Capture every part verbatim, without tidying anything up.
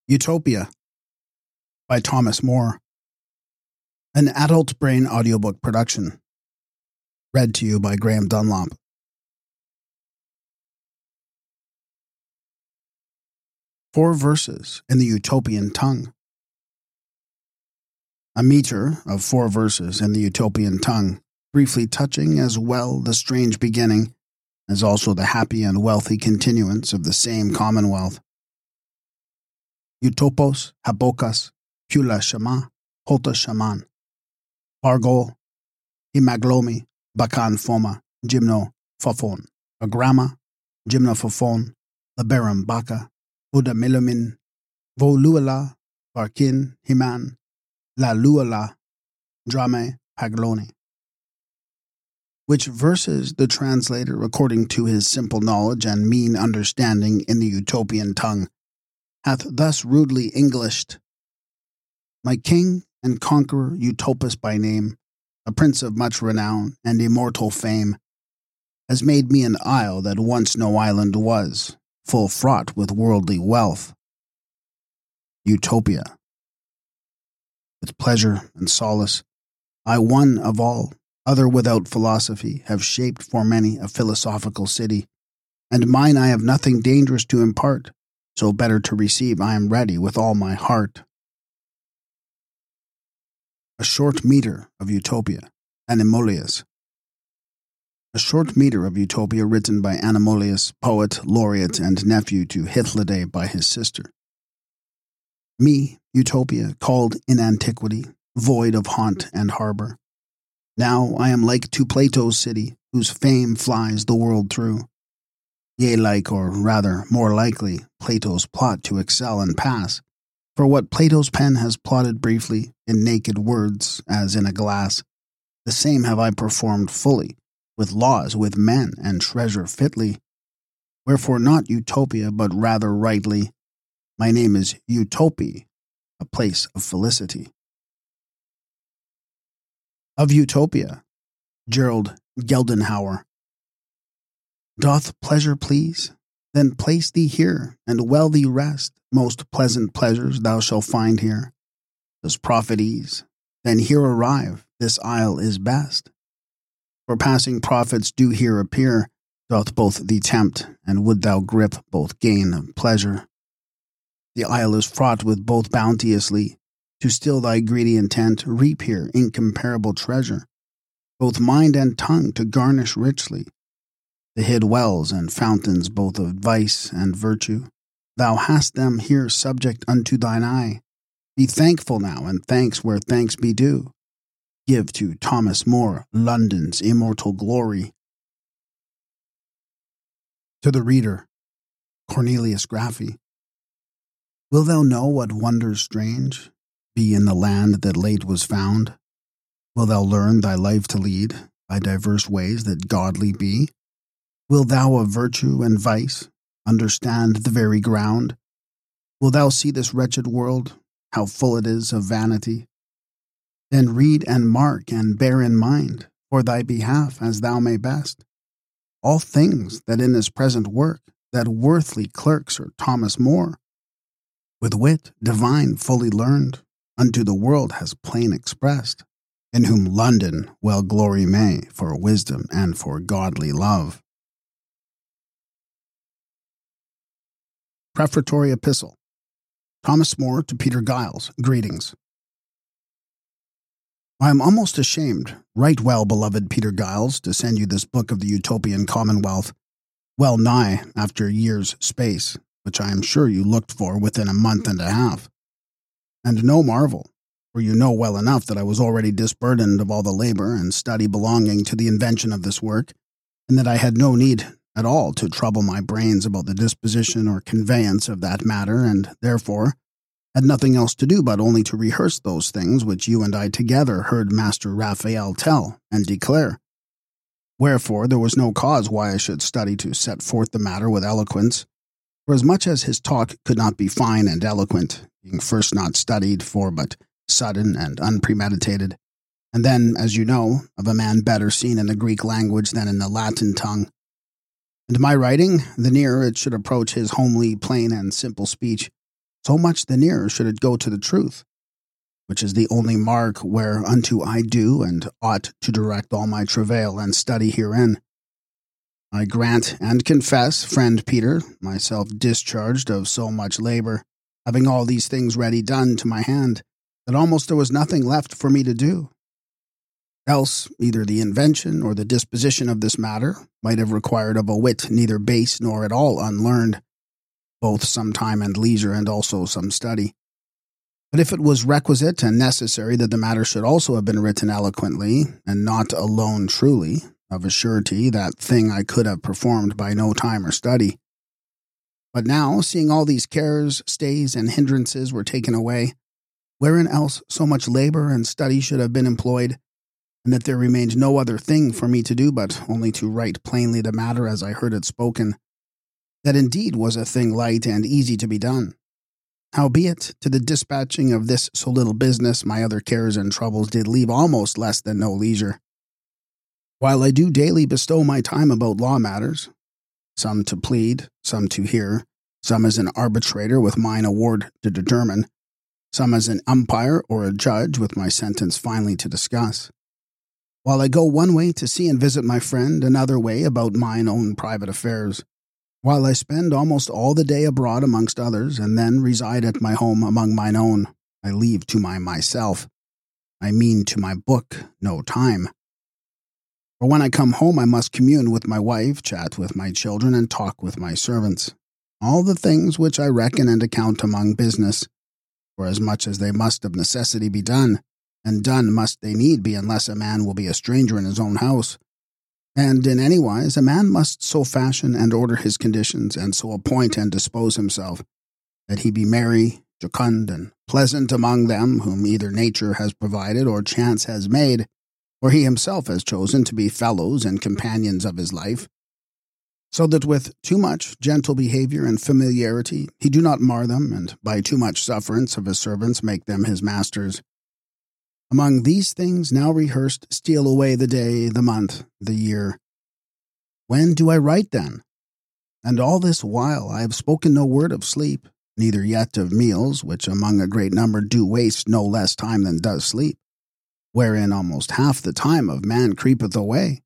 Utopia by Thomas More. An adult brain audiobook production. Read to you by Graham Dunlop. Four verses in the utopian tongue. A meter of four verses in the utopian tongue, briefly touching as well the strange beginning as also the happy and wealthy continuance of the same commonwealth. Utopos, habokas, pula shama, hota shaman. Bargol, himaglomi, bakan foma, gymno fofon. Agrama, gymno fofon, liberum baka, uda milumin, voluala, barkin, himan, la luala, drame, pagloni. Which verses the translator, according to his simple knowledge and mean understanding in the utopian tongue, hath thus rudely Englished: My king and conqueror Utopus by name, a prince of much renown and immortal fame, has made me an isle that once no island was, full fraught with worldly wealth. Utopia. With pleasure and solace, I one of all, other without philosophy, have shaped for many a philosophical city, and mine I have nothing dangerous to impart, so better to receive I am ready with all my heart. A short meter of Utopia, Animolius. A short meter of Utopia written by Animolius, poet, laureate, and nephew to Hythloday by his sister. Me, Utopia, called in antiquity, void of haunt and harbor. Now I am like to Plato's city, whose fame flies the world through. Yea, like, or rather, more likely, Plato's plot to excel and pass, for what Plato's pen has plotted briefly, in naked words, as in a glass, the same have I performed fully, with laws, with men, and treasure fitly. Wherefore not Utopia, but rather rightly, my name is Utopie, a place of felicity. Of Utopia, Gerald Geldenhauer. Doth pleasure please? Then place thee here, and well thee rest. Most pleasant pleasures thou shalt find here. Does profit ease? Then here arrive, this isle is best. For passing profits do here appear, doth both thee tempt, and would thou grip both gain and pleasure. The isle is fraught with both bounteously, to still thy greedy intent, reap here incomparable treasure, both mind and tongue to garnish richly. The hid wells and fountains both of vice and virtue, thou hast them here subject unto thine eye. Be thankful now, and thanks where thanks be due. Give to Thomas More London's immortal glory. To the reader, Cornelius Graffy. Will thou know what wonders strange be in the land that late was found? Will thou learn thy life to lead by diverse ways that godly be? Will thou of virtue and vice understand the very ground? Will thou see this wretched world, how full it is of vanity? Then read and mark and bear in mind, for thy behalf as thou may best, all things that in this present work that worthly clerk Sir Thomas More, with wit divine fully learned, unto the world has plain expressed, in whom London well glory may for wisdom and for godly love. Prefatory Epistle. Thomas More to Peter Giles, greetings. I am almost ashamed, right well beloved Peter Giles, to send you this book of the Utopian Commonwealth, well nigh after a year's space, which I am sure you looked for within a month and a half. And no marvel, for you know well enough that I was already disburdened of all the labor and study belonging to the invention of this work, and that I had no need at all to trouble my brains about the disposition or conveyance of that matter, and therefore had nothing else to do but only to rehearse those things which you and I together heard Master Raphael tell and declare. Wherefore there was no cause why I should study to set forth the matter with eloquence, for as much as his talk could not be fine and eloquent, being first not studied for but sudden and unpremeditated, and then, as you know, of a man better seen in the Greek language than in the Latin tongue, and my writing, the nearer it should approach his homely, plain, and simple speech, so much the nearer should it go to the truth, which is the only mark whereunto I do and ought to direct all my travail and study herein. I grant and confess, friend Peter, myself discharged of so much labor, having all these things ready done to my hand, that almost there was nothing left for me to do. Else, either the invention or the disposition of this matter might have required of a wit neither base nor at all unlearned, both some time and leisure and also some study. But if it was requisite and necessary that the matter should also have been written eloquently, and not alone truly, of a surety that thing I could have performed by no time or study. But now, seeing all these cares, stays, and hindrances were taken away, wherein else so much labor and study should have been employed, and that there remained no other thing for me to do but only to write plainly the matter as I heard it spoken, that indeed was a thing light and easy to be done. Howbeit, to the dispatching of this so little business, my other cares and troubles did leave almost less than no leisure. While I do daily bestow my time about law matters, some to plead, some to hear, some as an arbitrator with mine award to determine, some as an umpire or a judge with my sentence finally to discuss. While I go one way to see and visit my friend, another way about mine own private affairs. While I spend almost all the day abroad amongst others, and then reside at my home among mine own, I leave to my myself, I mean to my book, no time. For when I come home I must commune with my wife, chat with my children, and talk with my servants. All the things which I reckon and account among business, for as much as they must of necessity be done, and done must they need be unless a man will be a stranger in his own house. And in any wise a man must so fashion and order his conditions, and so appoint and dispose himself, that he be merry, jocund, and pleasant among them whom either nature has provided or chance has made, or he himself has chosen to be fellows and companions of his life, so that with too much gentle behavior and familiarity he do not mar them, and by too much sufferance of his servants make them his masters. Among these things now rehearsed steal away the day, the month, the year. When do I write then? And all this while I have spoken no word of sleep, neither yet of meals, which among a great number do waste no less time than does sleep, wherein almost half the time of man creepeth away.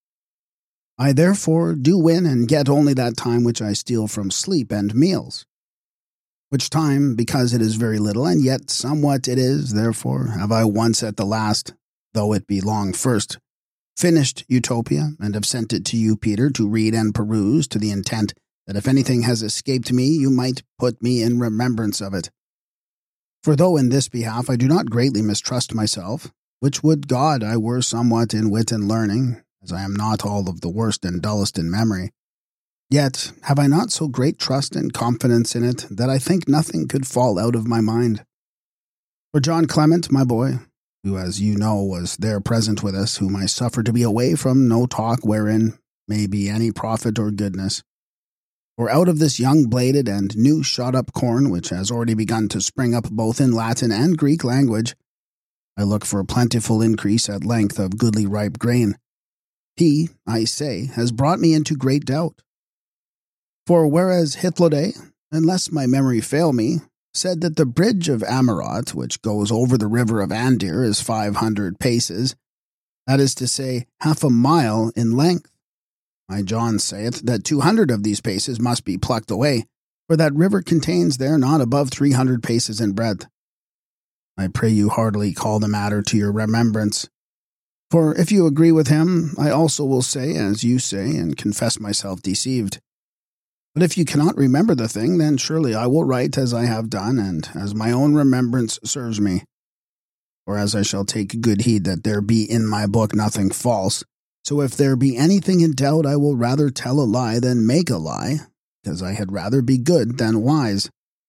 I therefore do win and get only that time which I steal from sleep and meals, which time, because it is very little, and yet somewhat it is, therefore have I once at the last, though it be long first, finished Utopia, and have sent it to you, Peter, to read and peruse, to the intent that if anything has escaped me, you might put me in remembrance of it. For though in this behalf I do not greatly mistrust myself, which would God I were somewhat in wit and learning, as I am not all of the worst and dullest in memory, yet have I not so great trust and confidence in it that I think nothing could fall out of my mind. For John Clement, my boy, who as you know was there present with us, whom I suffered to be away from no talk wherein may be any profit or goodness, for out of this young bladed and new shot-up corn, which has already begun to spring up both in Latin and Greek language, I look for a plentiful increase at length of goodly ripe grain. He, I say, has brought me into great doubt. For whereas Hythloday, unless my memory fail me, said that the bridge of Amarot, which goes over the river of Andir, is five hundred paces, that is to say, half a mile in length, my John saith that two hundred of these paces must be plucked away, for that river contains there not above three hundred paces in breadth. I pray you heartily call the matter to your remembrance. For if you agree with him, I also will say as you say, and confess myself deceived. But if you cannot remember the thing, then surely I will write as I have done, and as my own remembrance serves me. For as I shall take good heed that there be in my book nothing false, so if there be anything in doubt, I will rather tell a lie than make a lie, because I had rather be good than wise.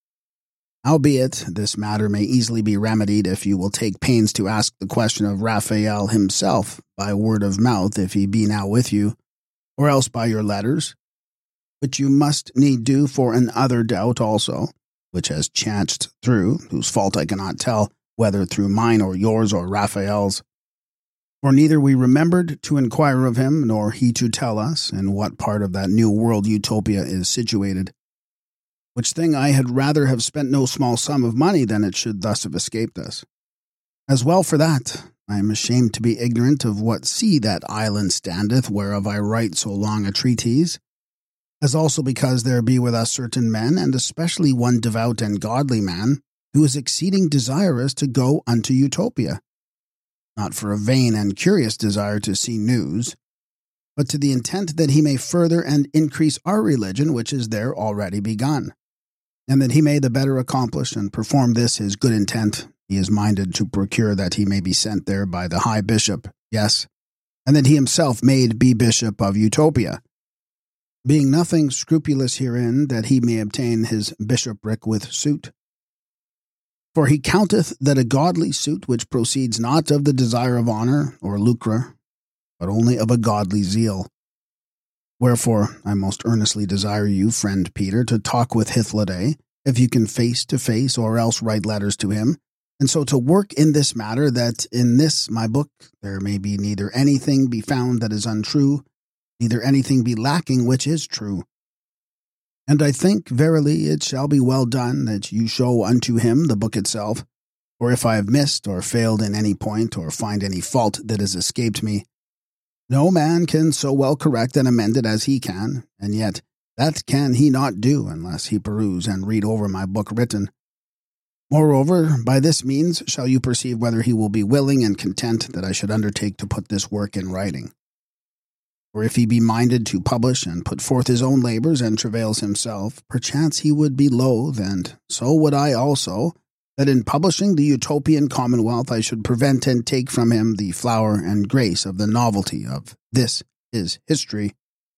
Howbeit, this matter may easily be remedied if you will take pains to ask the question of Raphael himself, by word of mouth, if he be now with you, or else by your letters, which you must need do for an other doubt also, which has chanced through, whose fault I cannot tell, whether through mine or yours or Raphael's. For neither we remembered to inquire of him, nor he to tell us, in what part of that new world Utopia is situated. which thing I had rather have spent no small sum of money than it should thus have escaped us. As well for that, I am ashamed to be ignorant of what sea that island standeth whereof I write so long a treatise, as also because there be with us certain men, and especially one devout and godly man, who is exceeding desirous to go unto Utopia, not for a vain and curious desire to see news, but to the intent that he may further and increase our religion which is there already begun, and that he may the better accomplish and perform this his good intent, he is minded to procure that he may be sent there by the high bishop, yes, and that he himself made be bishop of Utopia, being nothing scrupulous herein that he may obtain his bishopric with suit. For he counteth that a godly suit which proceeds not of the desire of honour or lucre, but only of a godly zeal. Wherefore I most earnestly desire you, friend Peter, to talk with Hythloday, if you can face to face, or else write letters to him, and so to work in this matter, that in this my book there may be neither anything be found that is untrue, neither anything be lacking which is true. And I think, verily, it shall be well done that you show unto him the book itself, for if I have missed or failed in any point, or find any fault that has escaped me, no man can so well correct and amend it as he can, and yet that can he not do unless he peruse and read over my book written. Moreover, by this means shall you perceive whether he will be willing and content that I should undertake to put this work in writing. For if he be minded to publish and put forth his own labours and travails himself, perchance he would be loath, and so would I also, that in publishing the Utopian Commonwealth I should prevent and take from him the flower and grace of the novelty of this his history.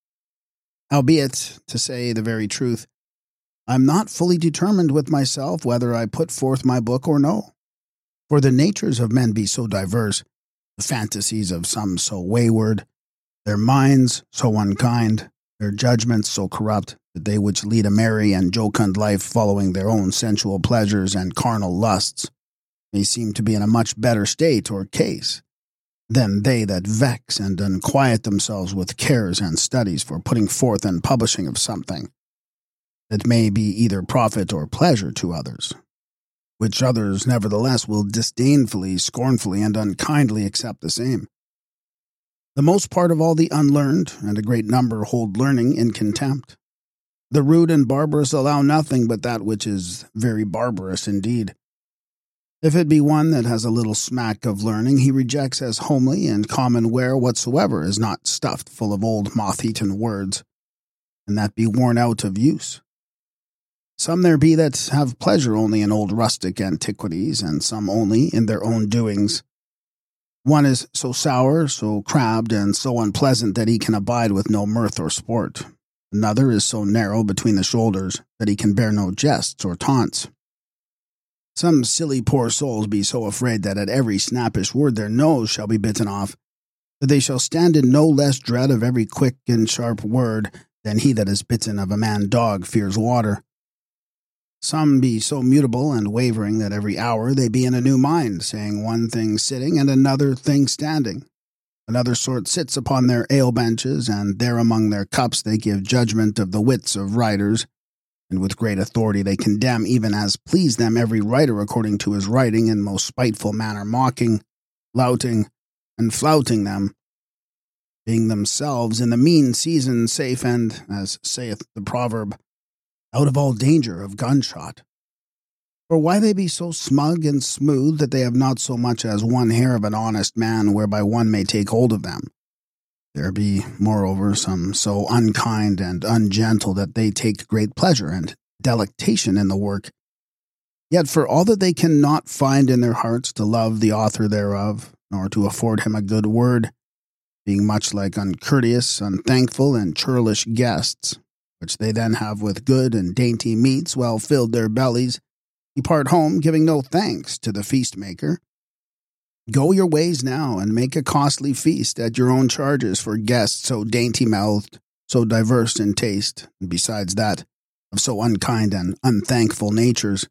Howbeit, to say the very truth, I am not fully determined with myself whether I put forth my book or no. For the natures of men be so diverse, the fantasies of some so wayward, their minds so unkind, their judgments so corrupt, that they which lead a merry and jocund life following their own sensual pleasures and carnal lusts may seem to be in a much better state or case than they that vex and unquiet themselves with cares and studies for putting forth and publishing of something that may be either profit or pleasure to others, which others nevertheless will disdainfully, scornfully, and unkindly accept the same. The most part of all the unlearned, and a great number, hold learning in contempt. The rude and barbarous allow nothing but that which is very barbarous indeed. If it be one that has a little smack of learning, he rejects as homely and common ware whatsoever is not stuffed full of old moth-eaten words, and that be worn out of use. Some there be that have pleasure only in old rustic antiquities, and some only in their own doings. One is so sour, so crabbed, and so unpleasant that he can abide with no mirth or sport. Another is so narrow between the shoulders that he can bear no jests or taunts. Some silly poor souls be so afraid that at every snappish word their nose shall be bitten off, that they shall stand in no less dread of every quick and sharp word than he that is bitten of a man-dog fears water. Some be so mutable and wavering that every hour they be in a new mind, saying one thing sitting and another thing standing. Another sort sits upon their ale-benches, and there among their cups they give judgment of the wits of writers, and with great authority they condemn even as please them every writer according to his writing, in most spiteful manner mocking, flouting, and flouting them, being themselves in the mean season safe and, as saith the proverb, out of all danger of gunshot. For why they be so smug and smooth that they have not so much as one hair of an honest man whereby one may take hold of them? There be, moreover, some so unkind and ungentle that they take great pleasure and delectation in the work. Yet for all that they cannot find in their hearts to love the author thereof, nor to afford him a good word, being much like uncourteous, unthankful, and churlish guests, which they then have with good and dainty meats well filled their bellies, depart home giving no thanks to the feast-maker. Go your ways now, and make a costly feast at your own charges for guests so dainty-mouthed, so diverse in taste, and besides that, of so unkind and unthankful natures.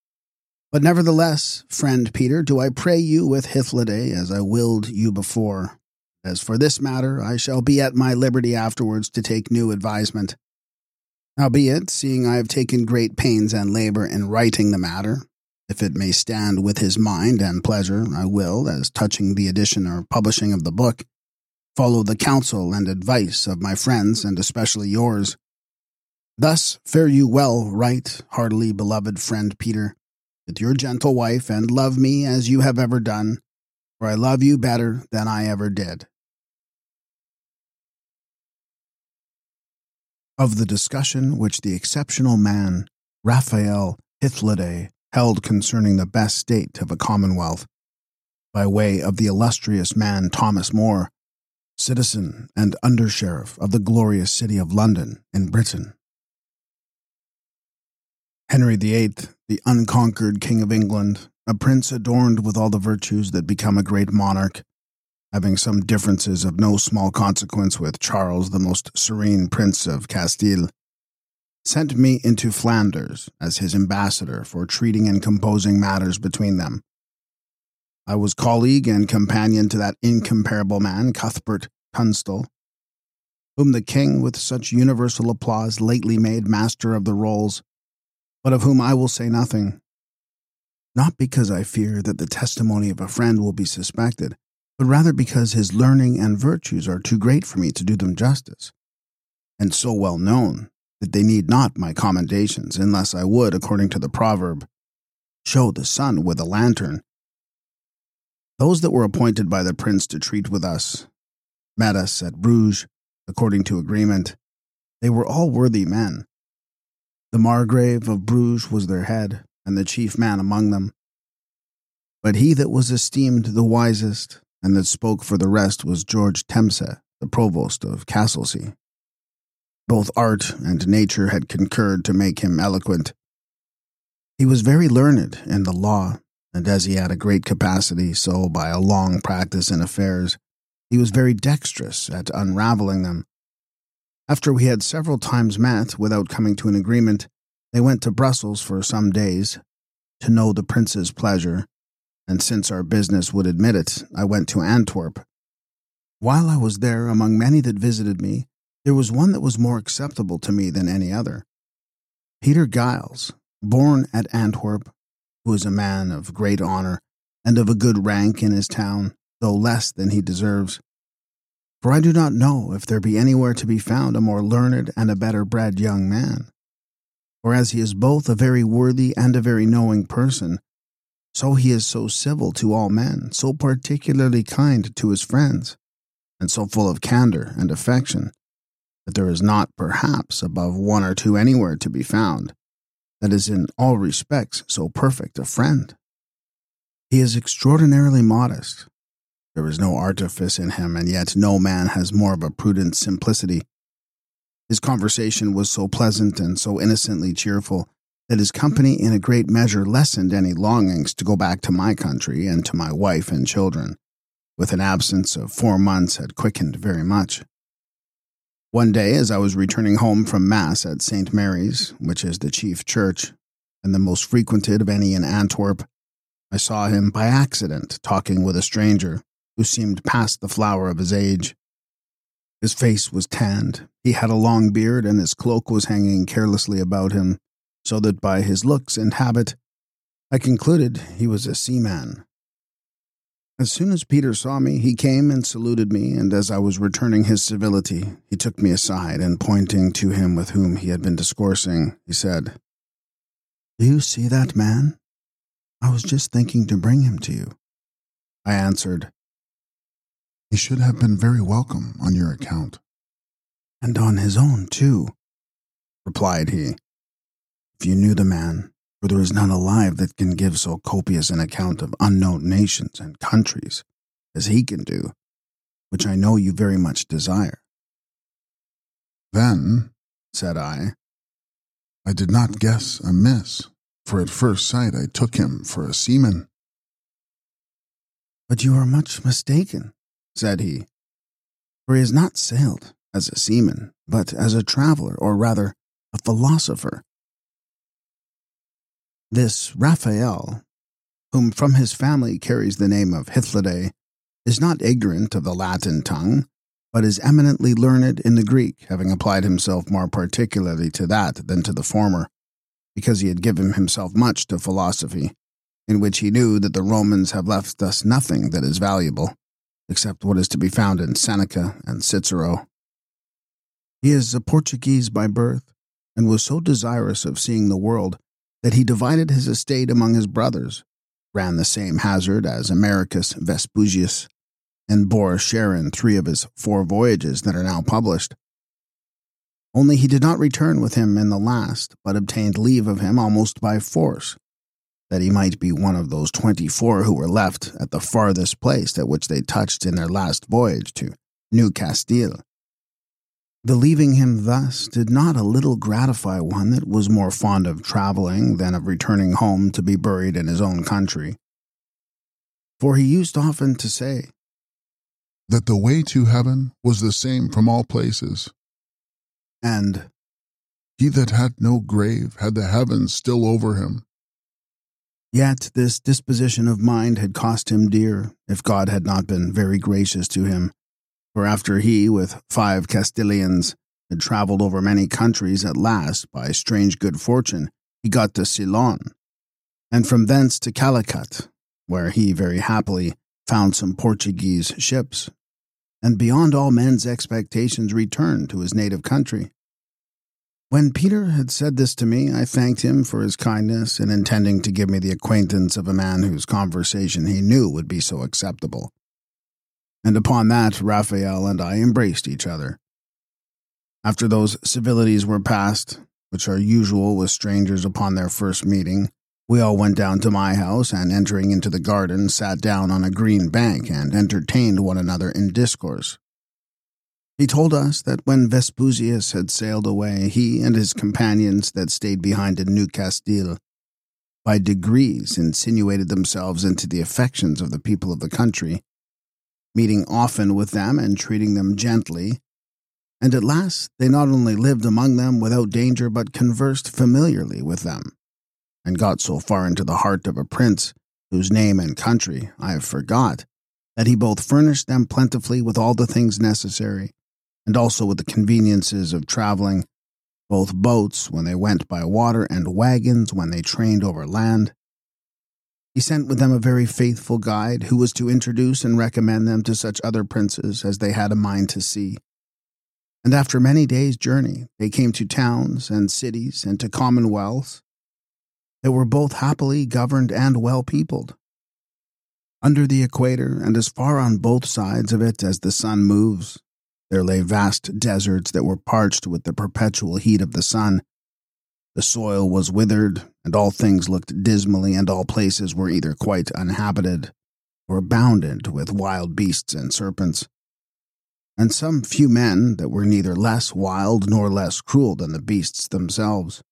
But nevertheless, friend Peter, do I pray you with Hythloday, as I willed you before. As for this matter, I shall be at my liberty afterwards to take new advisement. Howbeit, seeing I have taken great pains and labour in writing the matter, if it may stand with his mind and pleasure, I will, as touching the edition or publishing of the book, follow the counsel and advice of my friends, and especially yours. Thus fare you well, right heartily beloved friend Peter, with your gentle wife, and love me as you have ever done, for I love you better than I ever did. Of the discussion which the exceptional man, Raphael Hythloday, held concerning the best state of a commonwealth, by way of the illustrious man Thomas More, citizen and under-sheriff of the glorious city of London in Britain. Henry the Eighth, the unconquered King of England, a prince adorned with all the virtues that become a great monarch, having some differences of no small consequence with Charles, the most serene Prince of Castile, sent me into Flanders as his ambassador for treating and composing matters between them. I was colleague and companion to that incomparable man, Cuthbert Tunstall, whom the king with such universal applause lately made master of the rolls, but of whom I will say nothing, not because I fear that the testimony of a friend will be suspected, but rather because his learning and virtues are too great for me to do them justice, and so well known that they need not my commendations, unless I would, according to the proverb, show the sun with a lantern. Those that were appointed by the prince to treat with us met us at Bruges, according to agreement. They were all worthy men. The Margrave of Bruges was their head, and the chief man among them. But he that was esteemed the wisest, and that spoke for the rest, was George Temse, the provost of Castlesea. Both art and nature had concurred to make him eloquent. He was very learned in the law, and as he had a great capacity, so by a long practice in affairs, he was very dexterous at unravelling them. After we had several times met without coming to an agreement, they went to Brussels for some days to know the prince's pleasure, and since our business would admit it, I went to Antwerp. While I was there, among many that visited me, there was one that was more acceptable to me than any other. Peter Giles, born at Antwerp, who is a man of great honour and of a good rank in his town, though less than he deserves. For I do not know if there be anywhere to be found a more learned and a better bred young man. For as he is both a very worthy and a very knowing person, so he is so civil to all men, so particularly kind to his friends, and so full of candour and affection, that there is not, perhaps, above one or two anywhere to be found, that is in all respects so perfect a friend. He is extraordinarily modest. There is no artifice in him, and yet no man has more of a prudent simplicity. His conversation was so pleasant and so innocently cheerful that his company in a great measure lessened any longings to go back to my country and to my wife and children, with an absence of four months had quickened very much. One day, as I was returning home from Mass at Saint Mary's, which is the chief church, and the most frequented of any in Antwerp, I saw him by accident talking with a stranger, who seemed past the flower of his age. His face was tanned, he had a long beard, and his cloak was hanging carelessly about him, so that by his looks and habit, I concluded he was a seaman. As soon as Peter saw me, he came and saluted me, and as I was returning his civility, he took me aside, and pointing to him with whom he had been discoursing, he said, "Do you see that man? I was just thinking to bring him to you." I answered, "He should have been very welcome on your account." "And on his own, too," replied he. "If you knew the man, for there is none alive that can give so copious an account of unknown nations and countries as he can do, which I know you very much desire." "Then," said I, "I did not guess amiss, for at first sight I took him for a seaman." "But you are much mistaken," said he, "for he has not sailed as a seaman, but as a traveller, or rather a philosopher. This Raphael, whom from his family carries the name of Hythloday, is not ignorant of the Latin tongue, but is eminently learned in the Greek, having applied himself more particularly to that than to the former, because he had given himself much to philosophy, in which he knew that the Romans have left us nothing that is valuable, except what is to be found in Seneca and Cicero. He is a Portuguese by birth, and was so desirous of seeing the world that he divided his estate among his brothers, ran the same hazard as Americus Vespucius, and bore a share in three of his four voyages that are now published. Only he did not return with him in the last, but obtained leave of him almost by force, that he might be one of those twenty-four who were left at the farthest place at which they touched in their last voyage to New Castile. The leaving him thus did not a little gratify one that was more fond of travelling than of returning home to be buried in his own country. For he used often to say, that the way to heaven was the same from all places, and he that had no grave had the heavens still over him. Yet this disposition of mind had cost him dear, if God had not been very gracious to him. For after he, with five Castilians, had travelled over many countries, at last, by strange good fortune, he got to Ceylon, and from thence to Calicut, where he very happily found some Portuguese ships, and beyond all men's expectations returned to his native country. When Peter had said this to me, I thanked him for his kindness in intending to give me the acquaintance of a man whose conversation he knew would be so acceptable. And upon that Raphael and I embraced each other. After those civilities were past, which are usual with strangers upon their first meeting, we all went down to my house, and entering into the garden, sat down on a green bank and entertained one another in discourse. He told us that when Vespucius had sailed away, he and his companions that stayed behind in New Castile, by degrees insinuated themselves into the affections of the people of the country, meeting often with them and treating them gently, and at last they not only lived among them without danger, but conversed familiarly with them, and got so far into the heart of a prince, whose name and country I have forgot, that he both furnished them plentifully with all the things necessary, and also with the conveniences of travelling, both boats when they went by water and wagons when they trained over land. He sent with them a very faithful guide, who was to introduce and recommend them to such other princes as they had a mind to see. And after many days' journey, they came to towns and cities and to commonwealths that were both happily governed and well peopled. Under the equator, and as far on both sides of it as the sun moves, there lay vast deserts that were parched with the perpetual heat of the sun. The soil was withered, and all things looked dismally, and all places were either quite uninhabited, or abounded with wild beasts and serpents. And some few men that were neither less wild nor less cruel than the beasts themselves.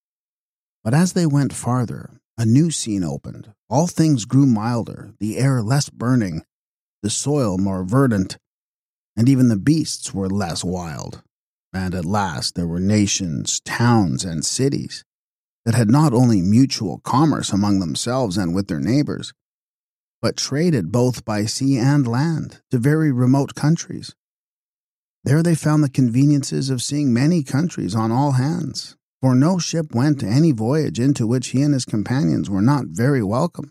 But as they went farther, a new scene opened. All things grew milder, the air less burning, the soil more verdant, and even the beasts were less wild. And at last there were nations, towns, and cities that had not only mutual commerce among themselves and with their neighbors, but traded both by sea and land to very remote countries. There they found the conveniences of seeing many countries on all hands, for no ship went to any voyage into which he and his companions were not very welcome.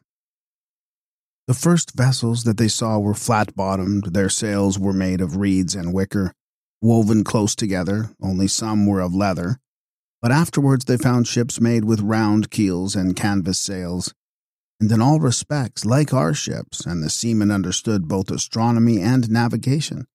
The first vessels that they saw were flat-bottomed, their sails were made of reeds and wicker, woven close together, only some were of leather, but afterwards they found ships made with round keels and canvas sails, and in all respects like our ships, and the seamen understood both astronomy and navigation.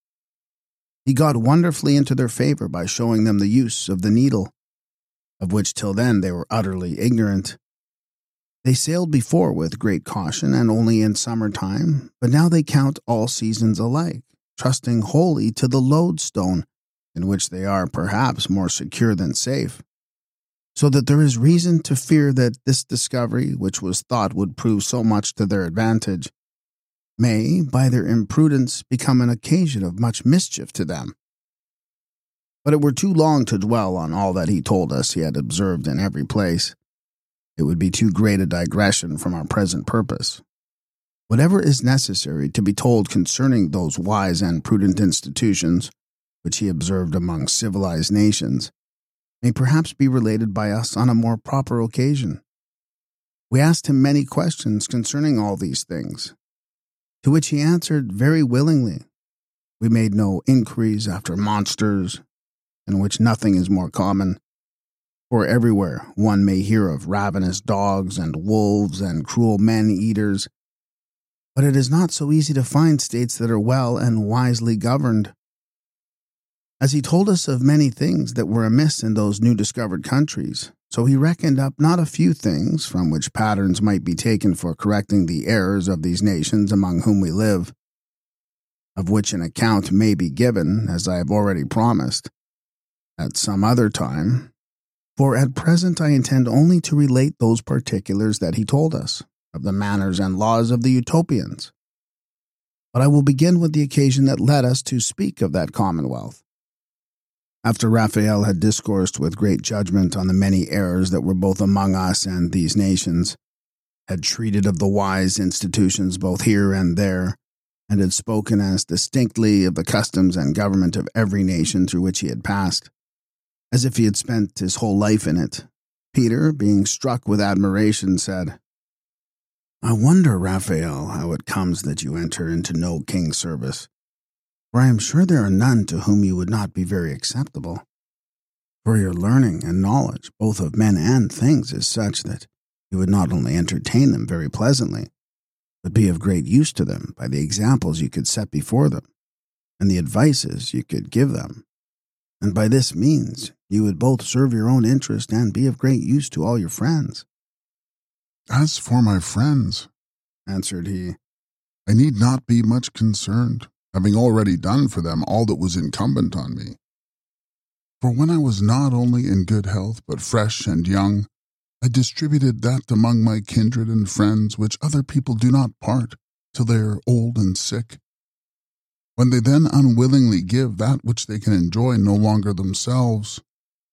He got wonderfully into their favor by showing them the use of the needle, of which till then they were utterly ignorant. They sailed before with great caution and only in summer-time, but now they count all seasons alike, trusting wholly to the lodestone, in which they are perhaps more secure than safe. So that there is reason to fear that this discovery, which was thought would prove so much to their advantage, may, by their imprudence, become an occasion of much mischief to them. But it were too long to dwell on all that he told us he had observed in every place. It would be too great a digression from our present purpose. Whatever is necessary to be told concerning those wise and prudent institutions, which he observed among civilized nations, may perhaps be related by us on a more proper occasion. We asked him many questions concerning all these things, to which he answered very willingly. We made no inquiries after monsters, in which nothing is more common, for everywhere one may hear of ravenous dogs and wolves and cruel men-eaters, but it is not so easy to find states that are well and wisely governed. As he told us of many things that were amiss in those new-discovered countries, so he reckoned up not a few things from which patterns might be taken for correcting the errors of these nations among whom we live, of which an account may be given, as I have already promised, at some other time, for at present I intend only to relate those particulars that he told us, of the manners and laws of the Utopians. But I will begin with the occasion that led us to speak of that commonwealth. After Raphael had discoursed with great judgment on the many errors that were both among us and these nations, had treated of the wise institutions both here and there, and had spoken as distinctly of the customs and government of every nation through which he had passed, as if he had spent his whole life in it, Peter, being struck with admiration, said, "I wonder, Raphael, how it comes that you enter into no king's service. For I am sure there are none to whom you would not be very acceptable. For your learning and knowledge, both of men and things, is such that you would not only entertain them very pleasantly, but be of great use to them by the examples you could set before them, and the advices you could give them. And by this means you would both serve your own interest and be of great use to all your friends." "As for my friends," answered he, "I need not be much concerned, having already done for them all that was incumbent on me. For when I was not only in good health, but fresh and young, I distributed that among my kindred and friends which other people do not part till they are old and sick. When they then unwillingly give that which they can enjoy no longer themselves,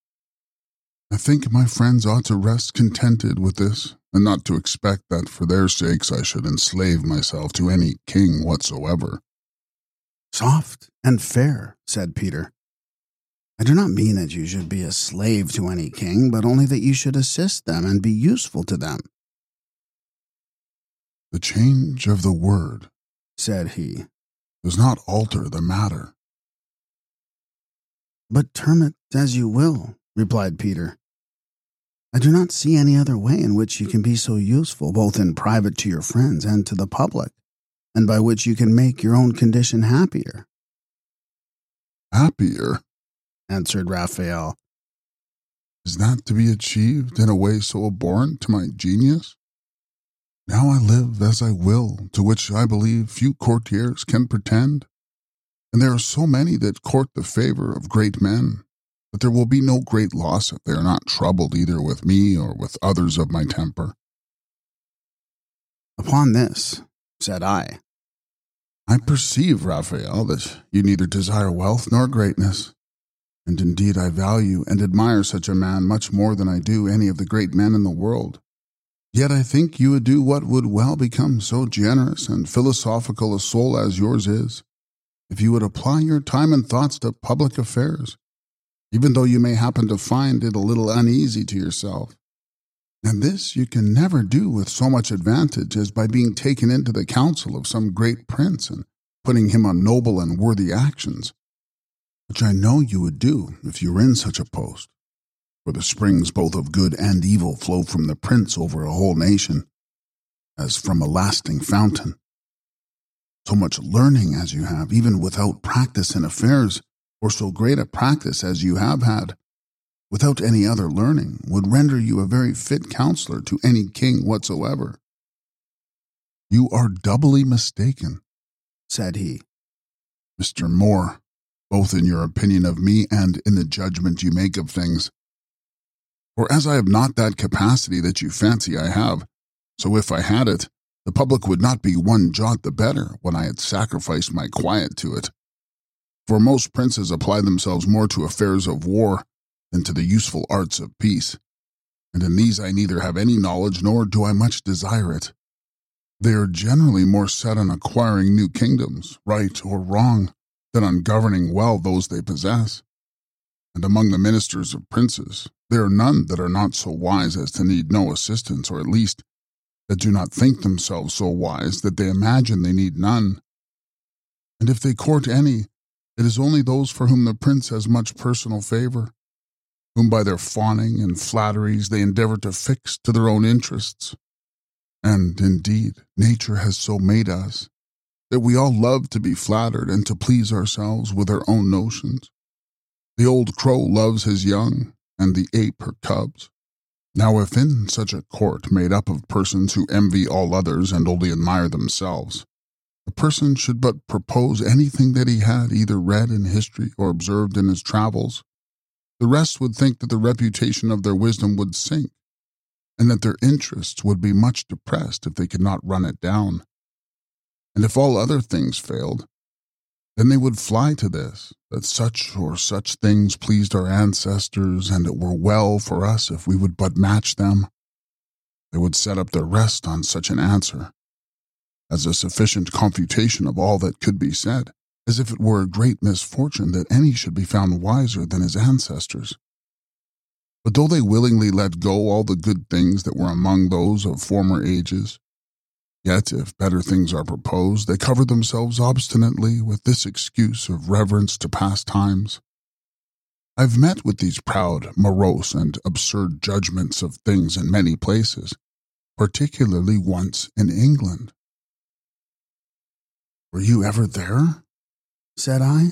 I think my friends ought to rest contented with this, and not to expect that for their sakes I should enslave myself to any king whatsoever." "Soft and fair," said Peter. "I do not mean that you should be a slave to any king, but only that you should assist them and be useful to them." "The change of the word," said he, "does not alter the matter." "But term it as you will," replied Peter. "I do not see any other way in which you can be so useful, both in private to your friends and to the public, and by which you can make your own condition happier." "Happier?" answered Raphael. "Is that to be achieved in a way so abhorrent to my genius? Now I live as I will, to which I believe few courtiers can pretend, and there are so many that court the favor of great men, that there will be no great loss if they are not troubled either with me or with others of my temper." "Upon this," said I, "I perceive, Raphael, that you neither desire wealth nor greatness, and indeed I value and admire such a man much more than I do any of the great men in the world. Yet I think you would do what would well become so generous and philosophical a soul as yours is, if you would apply your time and thoughts to public affairs, even though you may happen to find it a little uneasy to yourself. And this you can never do with so much advantage as by being taken into the council of some great prince and putting him on noble and worthy actions, which I know you would do if you were in such a post. For the springs both of good and evil flow from the prince over a whole nation, as from a lasting fountain. So much learning as you have, even without practice in affairs, or so great a practice as you have had, without any other learning, would render you a very fit counselor to any king whatsoever." "You are doubly mistaken," said he, "Mister Moore, both in your opinion of me and in the judgment you make of things. For as I have not that capacity that you fancy I have, so if I had it, the public would not be one jot the better when I had sacrificed my quiet to it. For most princes apply themselves more to affairs of war than to the useful arts of peace, and in these I neither have any knowledge nor do I much desire it. They are generally more set on acquiring new kingdoms, right or wrong, than on governing well those they possess. And among the ministers of princes, there are none that are not so wise as to need no assistance, or at least that do not think themselves so wise that they imagine they need none. And if they court any, it is only those for whom the prince has much personal favor, whom by their fawning and flatteries they endeavor to fix to their own interests. And, indeed, nature has so made us that we all love to be flattered and to please ourselves with our own notions. The old crow loves his young, and the ape her cubs. Now, if in such a court made up of persons who envy all others and only admire themselves, a person should but propose anything that he had either read in history or observed in his travels, the rest would think that the reputation of their wisdom would sink, and that their interests would be much depressed if they could not run it down. And if all other things failed, then they would fly to this, that such or such things pleased our ancestors, and it were well for us if we would but match them. They would set up their rest on such an answer, as a sufficient confutation of all that could be said, as if it were a great misfortune that any should be found wiser than his ancestors. But though they willingly let go all the good things that were among those of former ages, yet if better things are proposed, they cover themselves obstinately with this excuse of reverence to past times. I've met with these proud, morose, and absurd judgments of things in many places, particularly once in England. "Were you ever there?" said I.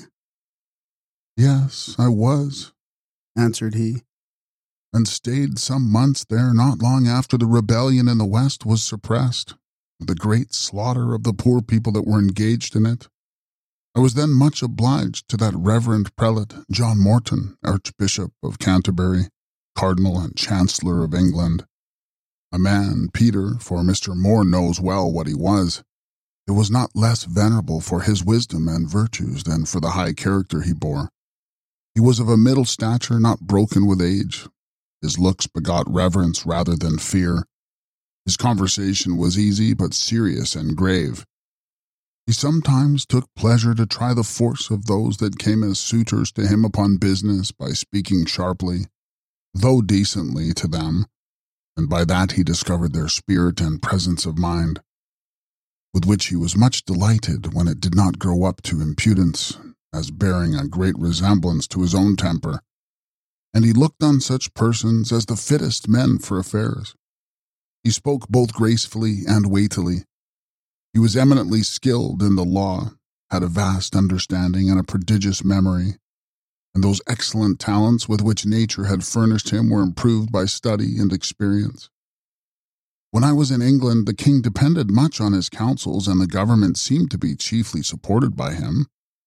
"Yes, I was," answered he. "and stayed some months there not long after the rebellion in the West was suppressed, the great slaughter of the poor people that were engaged in it. I was then much obliged to that reverend prelate, John Morton, Archbishop of Canterbury, Cardinal and Chancellor of England. A man, Peter, for Mister Moore knows well what he was, it was not less venerable for his wisdom and virtues than for the high character he bore. He was of a middle stature, not broken with age. His looks begot reverence rather than fear. His conversation was easy but serious and grave. He sometimes took pleasure to try the force of those that came as suitors to him upon business by speaking sharply, though decently, to them, and by that he discovered their spirit and presence of mind, with which he was much delighted when it did not grow up to impudence, as bearing a great resemblance to his own temper, and he looked on such persons as the fittest men for affairs. He spoke both gracefully and weightily. He was eminently skilled in the law, had a vast understanding and a prodigious memory, and those excellent talents with which nature had furnished him were improved by study and experience. When I was in England, the king depended much on his counsels, and the government seemed to be chiefly supported by him.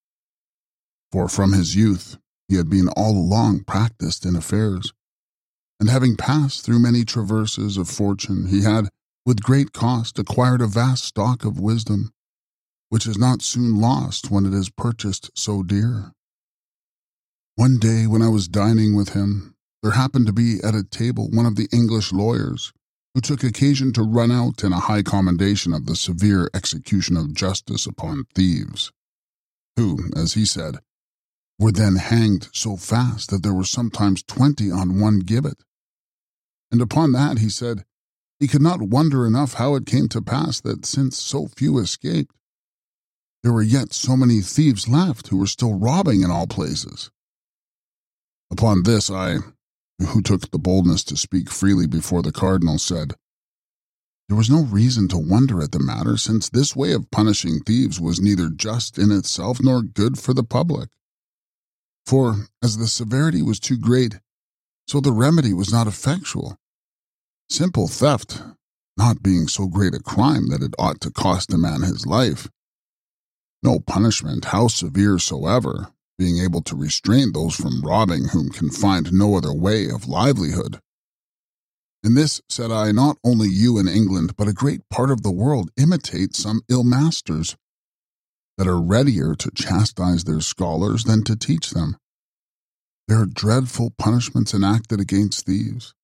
For from his youth he had been all along practiced in affairs, and having passed through many traverses of fortune, he had, with great cost, acquired a vast stock of wisdom, which is not soon lost when it is purchased so dear. One day when I was dining with him, there happened to be at a table one of the English lawyers, who took occasion to run out in a high commendation of the severe execution of justice upon thieves, who, as he said, were then hanged so fast that there were sometimes twenty on one gibbet. And upon that he said, he could not wonder enough how it came to pass that since so few escaped, there were yet so many thieves left who were still robbing in all places. Upon this I, who took the boldness to speak freely before the cardinal, said, there was no reason to wonder at the matter, since this way of punishing thieves was neither just in itself nor good for the public. For, as the severity was too great, so the remedy was not effectual. Simple theft, not being so great a crime that it ought to cost a man his life, no punishment, how severe soever, being able to restrain those from robbing whom can find no other way of livelihood. In this, said I, not only you in England, but a great part of the world imitate some ill masters, that are readier to chastise their scholars than to teach them. There are dreadful punishments enacted against thieves,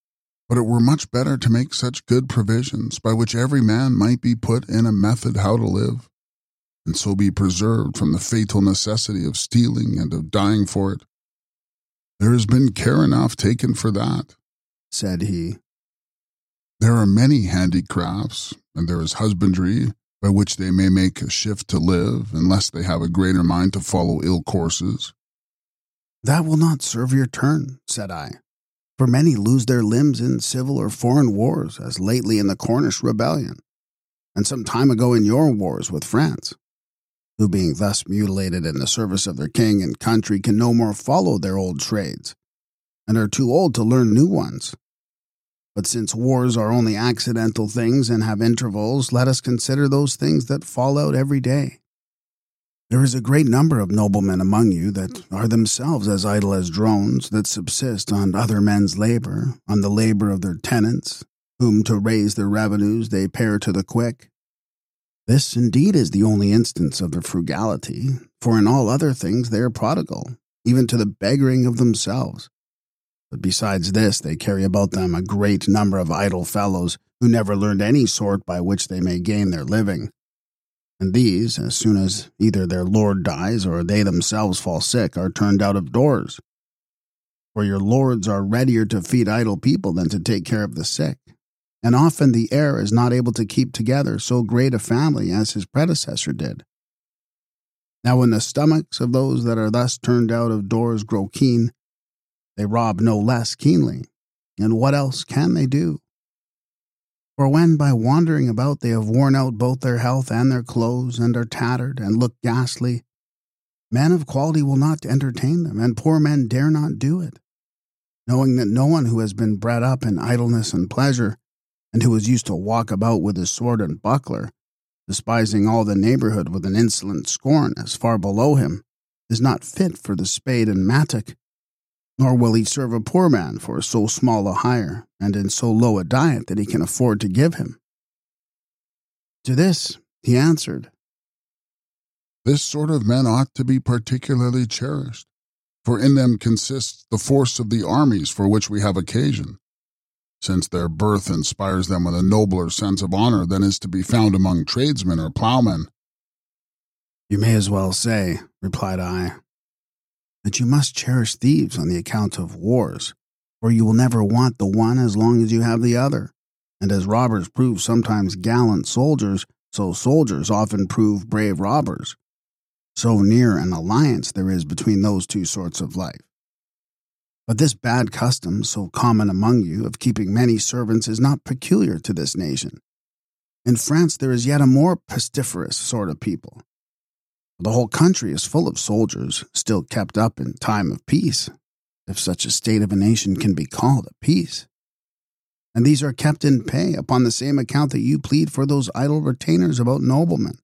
But it were much better to make such good provisions by which every man might be put in a method how to live, and so be preserved from the fatal necessity of stealing and of dying for it. There has been care enough taken for that, said he. There are many handicrafts, and there is husbandry, by which they may make a shift to live, unless they have a greater mind to follow ill courses. That will not serve your turn, said I, for many lose their limbs in civil or foreign wars, as lately in the Cornish rebellion, and some time ago in your wars with France, who being thus mutilated in the service of their king and country can no more follow their old trades, and are too old to learn new ones. But since wars are only accidental things and have intervals, let us consider those things that fall out every day. There is a great number of noblemen among you that are themselves as idle as drones, that subsist on other men's labor, on the labor of their tenants, whom to raise their revenues they pare to the quick. This indeed is the only instance of their frugality, for in all other things they are prodigal, even to the beggaring of themselves. But besides this, they carry about them a great number of idle fellows who never learned any sort by which they may gain their living. And these, as soon as either their lord dies or they themselves fall sick, are turned out of doors. For your lords are readier to feed idle people than to take care of the sick, and often the heir is not able to keep together so great a family as his predecessor did. Now when the stomachs of those that are thus turned out of doors grow keen, they rob no less keenly, and what else can they do? For when by wandering about they have worn out both their health and their clothes, and are tattered, and look ghastly, men of quality will not entertain them, and poor men dare not do it, knowing that no one who has been bred up in idleness and pleasure, and who is used to walk about with his sword and buckler, despising all the neighborhood with an insolent scorn as far below him, is not fit for the spade and mattock, nor will he serve a poor man for so small a hire, and in so low a diet that he can afford to give him. To this he answered, This sort of men ought to be particularly cherished, for in them consists the force of the armies for which we have occasion, since their birth inspires them with a nobler sense of honor than is to be found among tradesmen or ploughmen. You may as well say, replied I, that you must cherish thieves on the account of wars, for you will never want the one as long as you have the other. And as robbers prove sometimes gallant soldiers, so soldiers often prove brave robbers. So near an alliance there is between those two sorts of life. But this bad custom, so common among you, of keeping many servants is not peculiar to this nation. In France there is yet a more pestiferous sort of people. The whole country is full of soldiers, still kept up in time of peace, if such a state of a nation can be called a peace. And these are kept in pay upon the same account that you plead for those idle retainers about noblemen.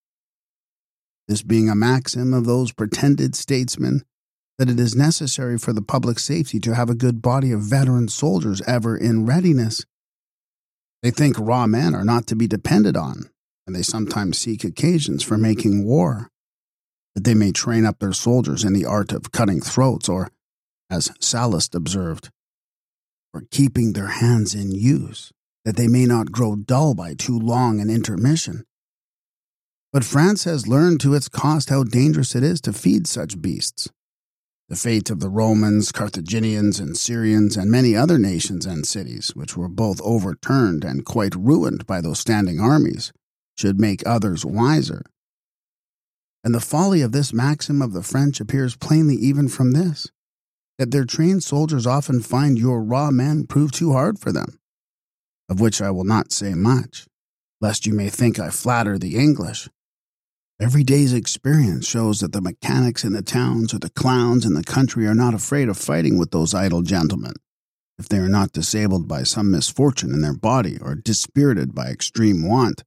This being a maxim of those pretended statesmen, that it is necessary for the public safety to have a good body of veteran soldiers ever in readiness. They think raw men are not to be depended on, and they sometimes seek occasions for making war, that they may train up their soldiers in the art of cutting throats, or, as Sallust observed, for keeping their hands in use, that they may not grow dull by too long an intermission. But France has learned to its cost how dangerous it is to feed such beasts. The fate of the Romans, Carthaginians, and Syrians, and many other nations and cities, which were both overturned and quite ruined by those standing armies, should make others wiser. And the folly of this maxim of the French appears plainly even from this, that their trained soldiers often find your raw men prove too hard for them, of which I will not say much, lest you may think I flatter the English. Every day's experience shows that the mechanics in the towns or the clowns in the country are not afraid of fighting with those idle gentlemen, if they are not disabled by some misfortune in their body or dispirited by extreme want.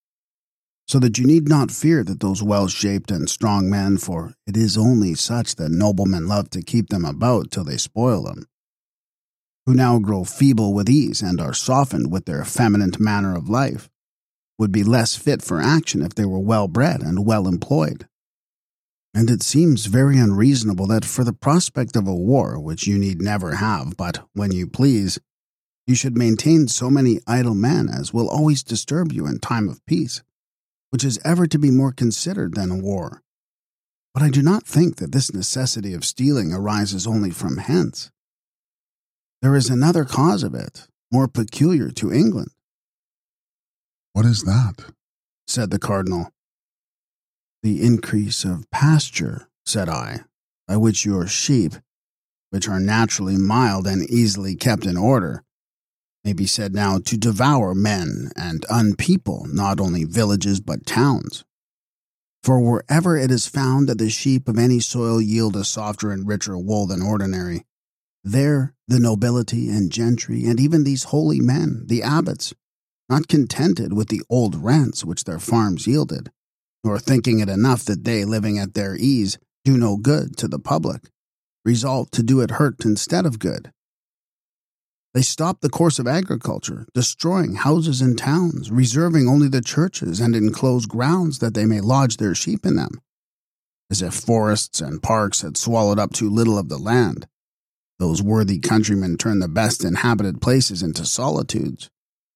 So that you need not fear that those well-shaped and strong men, for it is only such that noblemen love to keep them about till they spoil them, who now grow feeble with ease and are softened with their effeminate manner of life, would be less fit for action if they were well-bred and well-employed. And it seems very unreasonable that for the prospect of a war, which you need never have but when you please, You should maintain so many idle men as will always disturb you in time of peace, which is ever to be more considered than war. But I do not think that this necessity of stealing arises only from hence. There is another cause of it, more peculiar to England. What is that? Said the cardinal. The increase of pasture, said I, by which your sheep, which are naturally mild and easily kept in order, may be said now to devour men and unpeople not only villages but towns. For wherever it is found that the sheep of any soil yield a softer and richer wool than ordinary, there the nobility and gentry, and even these holy men, the abbots, not contented with the old rents which their farms yielded, nor thinking it enough that they, living at their ease, do no good to the public, resolve to do it hurt instead of good. They stop the course of agriculture, destroying houses and towns, reserving only the churches and enclosed grounds that they may lodge their sheep in them, as if forests and parks had swallowed up too little of the land. Those worthy countrymen turn the best inhabited places into solitudes.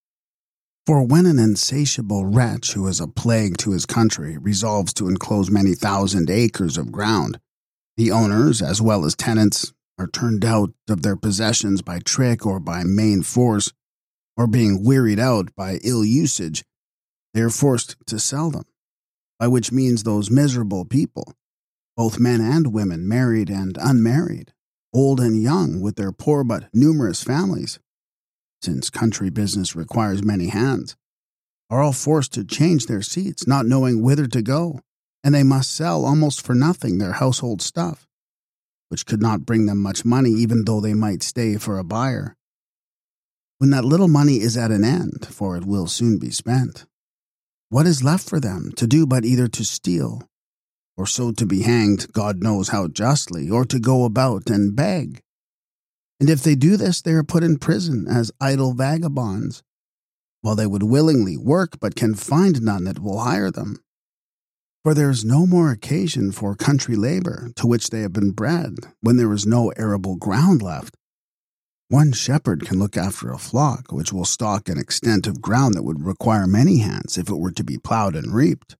For when an insatiable wretch who is a plague to his country resolves to enclose many thousand acres of ground, the owners, as well as tenants, are turned out of their possessions by trick or by main force, or being wearied out by ill usage, they are forced to sell them, by which means those miserable people, both men and women, married and unmarried, old and young, with their poor but numerous families, since country business requires many hands, are all forced to change their seats, not knowing whither to go, and they must sell almost for nothing their household stuff, which could not bring them much money even though they might stay for a buyer. When that little money is at an end, for it will soon be spent, what is left for them to do but either to steal, or so to be hanged, God knows how justly, or to go about and beg? And if they do this, they are put in prison as idle vagabonds, while they would willingly work but can find none that will hire them. For there is no more occasion for country labor, to which they have been bred, when there is no arable ground left. One shepherd can look after a flock, which will stock an extent of ground that would require many hands if it were to be plowed and reaped.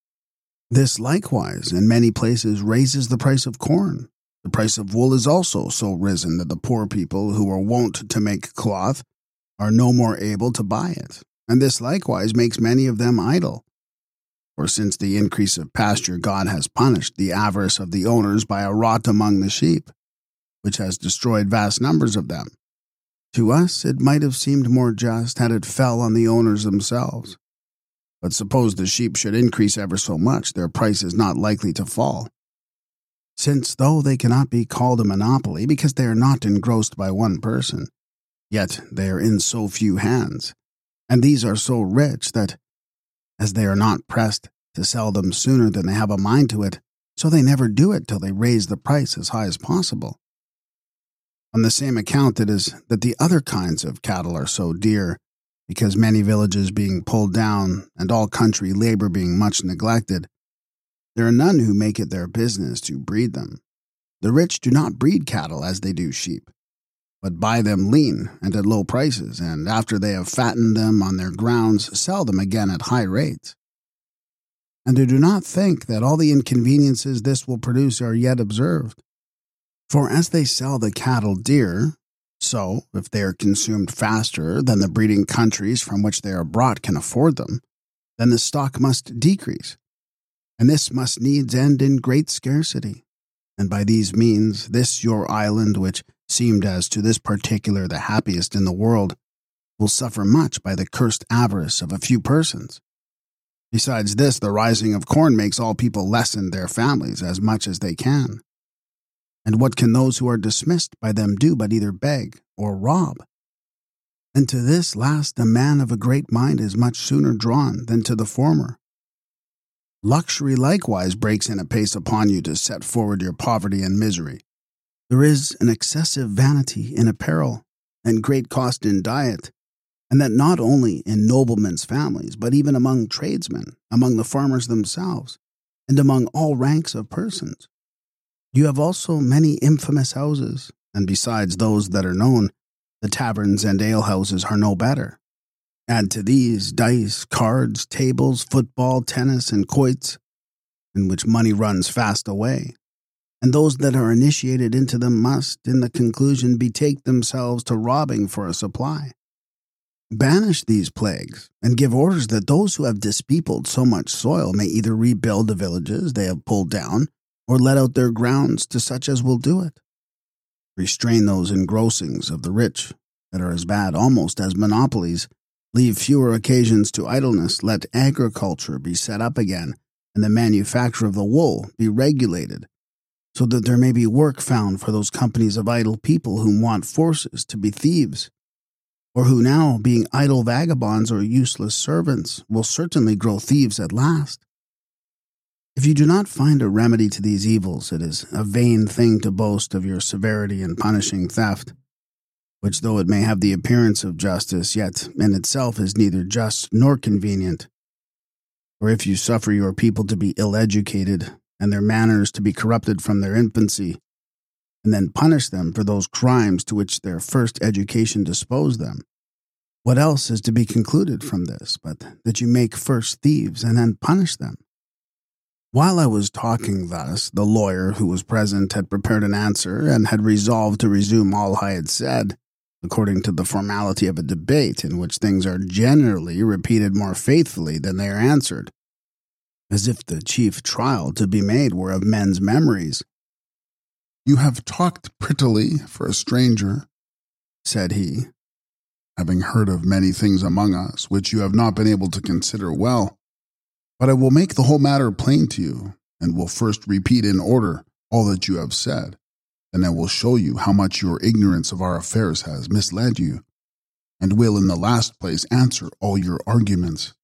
This likewise, in many places, raises the price of corn. The price of wool is also so risen that the poor people who are wont to make cloth are no more able to buy it, and this likewise makes many of them idle. For since the increase of pasture God has punished the avarice of the owners by a rot among the sheep, which has destroyed vast numbers of them. To us it might have seemed more just had it fell on the owners themselves. But suppose the sheep should increase ever so much, their price is not likely to fall. Since though they cannot be called a monopoly because they are not engrossed by one person, yet they are in so few hands, and these are so rich that, as they are not pressed to sell them sooner than they have a mind to it, so they never do it till they raise the price as high as possible. On the same account it is that the other kinds of cattle are so dear, because many villages being pulled down, and all country labor being much neglected, there are none who make it their business to breed them. The rich do not breed cattle as they do sheep, but buy them lean and at low prices, and after they have fattened them on their grounds, sell them again at high rates. And they do not think that all the inconveniences this will produce are yet observed. For as they sell the cattle dear, so, if they are consumed faster than the breeding countries from which they are brought can afford them, then the stock must decrease, and this must needs end in great scarcity. And by these means, this your island, which seemed as to this particular the happiest in the world, will suffer much by the cursed avarice of a few persons. Besides this, the rising of corn makes all people lessen their families as much as they can. And what can those who are dismissed by them do but either beg or rob? And to this last a man of a great mind is much sooner drawn than to the former. Luxury likewise breaks in apace upon you to set forward your poverty and misery. There is an excessive vanity in apparel, and great cost in diet, and that not only in noblemen's families, but even among tradesmen, among the farmers themselves, and among all ranks of persons. You have also many infamous houses, and besides those that are known, The taverns and alehouses are no better. Add to these dice, cards, tables, football, tennis, and quoits, in which money runs fast away, and those that are initiated into them must, in the conclusion, betake themselves to robbing for a supply. Banish these plagues, and give orders that those who have dispeopled so much soil may either rebuild the villages they have pulled down, or let out their grounds to such as will do it. Restrain those engrossings of the rich that are as bad almost as monopolies. Leave fewer occasions to idleness. Let agriculture be set up again, and the manufacture of the wool be regulated, so that there may be work found for those companies of idle people whom want forces to be thieves, or who now, being idle vagabonds or useless servants, will certainly grow thieves at last. If you do not find a remedy to these evils, it is a vain thing to boast of your severity in punishing theft, which, though it may have the appearance of justice, yet in itself is neither just nor convenient. For if you suffer your people to be ill-educated, and their manners to be corrupted from their infancy, and then punish them for those crimes to which their first education disposed them, what else is to be concluded from this but that you make first thieves and then punish them? While I was talking thus, the lawyer who was present had prepared an answer and had resolved to resume all I had said, according to the formality of a debate in which things are generally repeated more faithfully than they are answered, as if the chief trial to be made were of men's memories. "You have talked prettily for a stranger," said he, "having heard of many things among us which you have not been able to consider well. But I will make the whole matter plain to you, and will first repeat in order all that you have said. Then I will show you how much your ignorance of our affairs has misled you, and will in the last place answer all your arguments.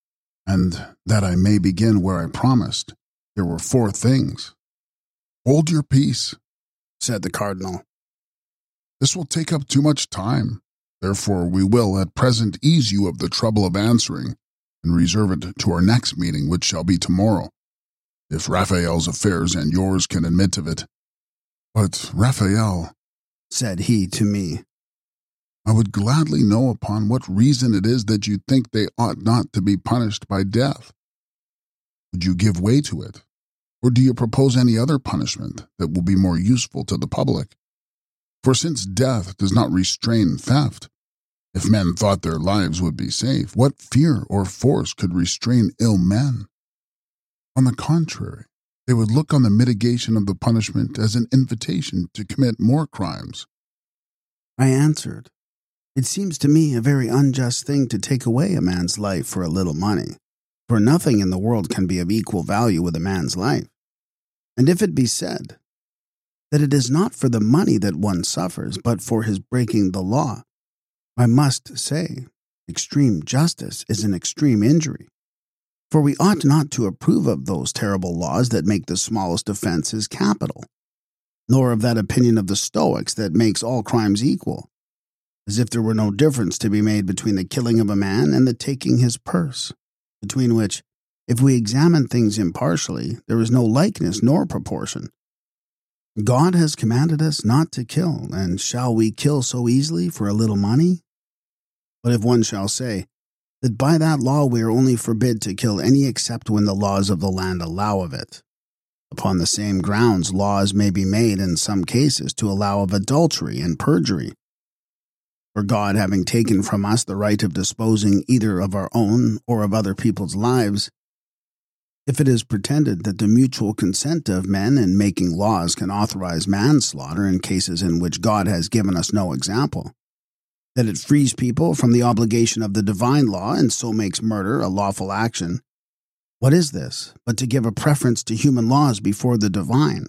And that I may begin where I promised, there were four things." "Hold your peace," said the cardinal. "This will take up too much time. Therefore we will at present ease you of the trouble of answering, and reserve it to our next meeting, which shall be tomorrow, if Raphael's affairs and yours can admit of it. But, Raphael," said he to me, "I would gladly know upon what reason it is that you think they ought not to be punished by death. Would you give way to it, or do you propose any other punishment that will be more useful to the public? For since death does not restrain theft, if men thought their lives would be safe, what fear or force could restrain ill men? On the contrary, they would look on the mitigation of the punishment as an invitation to commit more crimes." I answered, "It seems to me a very unjust thing to take away a man's life for a little money, for nothing in the world can be of equal value with a man's life. And if it be said that it is not for the money that one suffers, but for his breaking the law, I must say, extreme justice is an extreme injury. For we ought not to approve of those terrible laws that make the smallest offenses capital, nor of that opinion of the Stoics that makes all crimes equal, as if there were no difference to be made between the killing of a man and the taking his purse, between which, if we examine things impartially, there is no likeness nor proportion. God has commanded us not to kill, and shall we kill so easily for a little money? But if one shall say that by that law we are only forbid to kill any except when the laws of the land allow of it, upon the same grounds laws may be made in some cases to allow of adultery and perjury. For God having taken from us the right of disposing either of our own or of other people's lives, if it is pretended that the mutual consent of men in making laws can authorize manslaughter in cases in which God has given us no example, that it frees people from the obligation of the divine law and so makes murder a lawful action, what is this but to give a preference to human laws before the divine?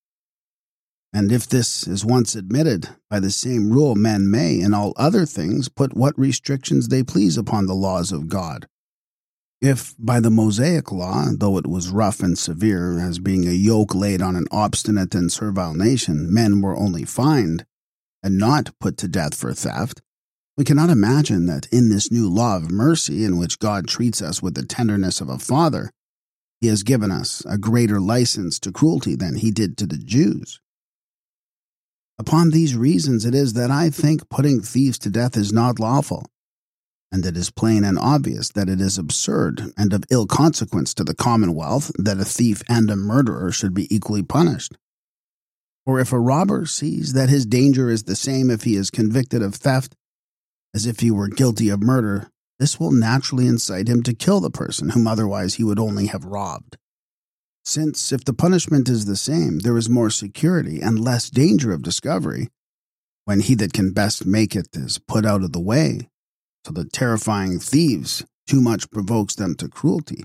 And if this is once admitted, by the same rule men may, in all other things, put what restrictions they please upon the laws of God. If, by the Mosaic law, though it was rough and severe, as being a yoke laid on an obstinate and servile nation, men were only fined, and not put to death for theft, we cannot imagine that in this new law of mercy, in which God treats us with the tenderness of a father, he has given us a greater license to cruelty than he did to the Jews. Upon these reasons it is that I think putting thieves to death is not lawful, and it is plain and obvious that it is absurd and of ill consequence to the commonwealth that a thief and a murderer should be equally punished. For if a robber sees that his danger is the same if he is convicted of theft as if he were guilty of murder, this will naturally incite him to kill the person whom otherwise he would only have robbed. Since, if the punishment is the same, there is more security and less danger of discovery, when he that can best make it is put out of the way, so the terrifying thieves too much provokes them to cruelty.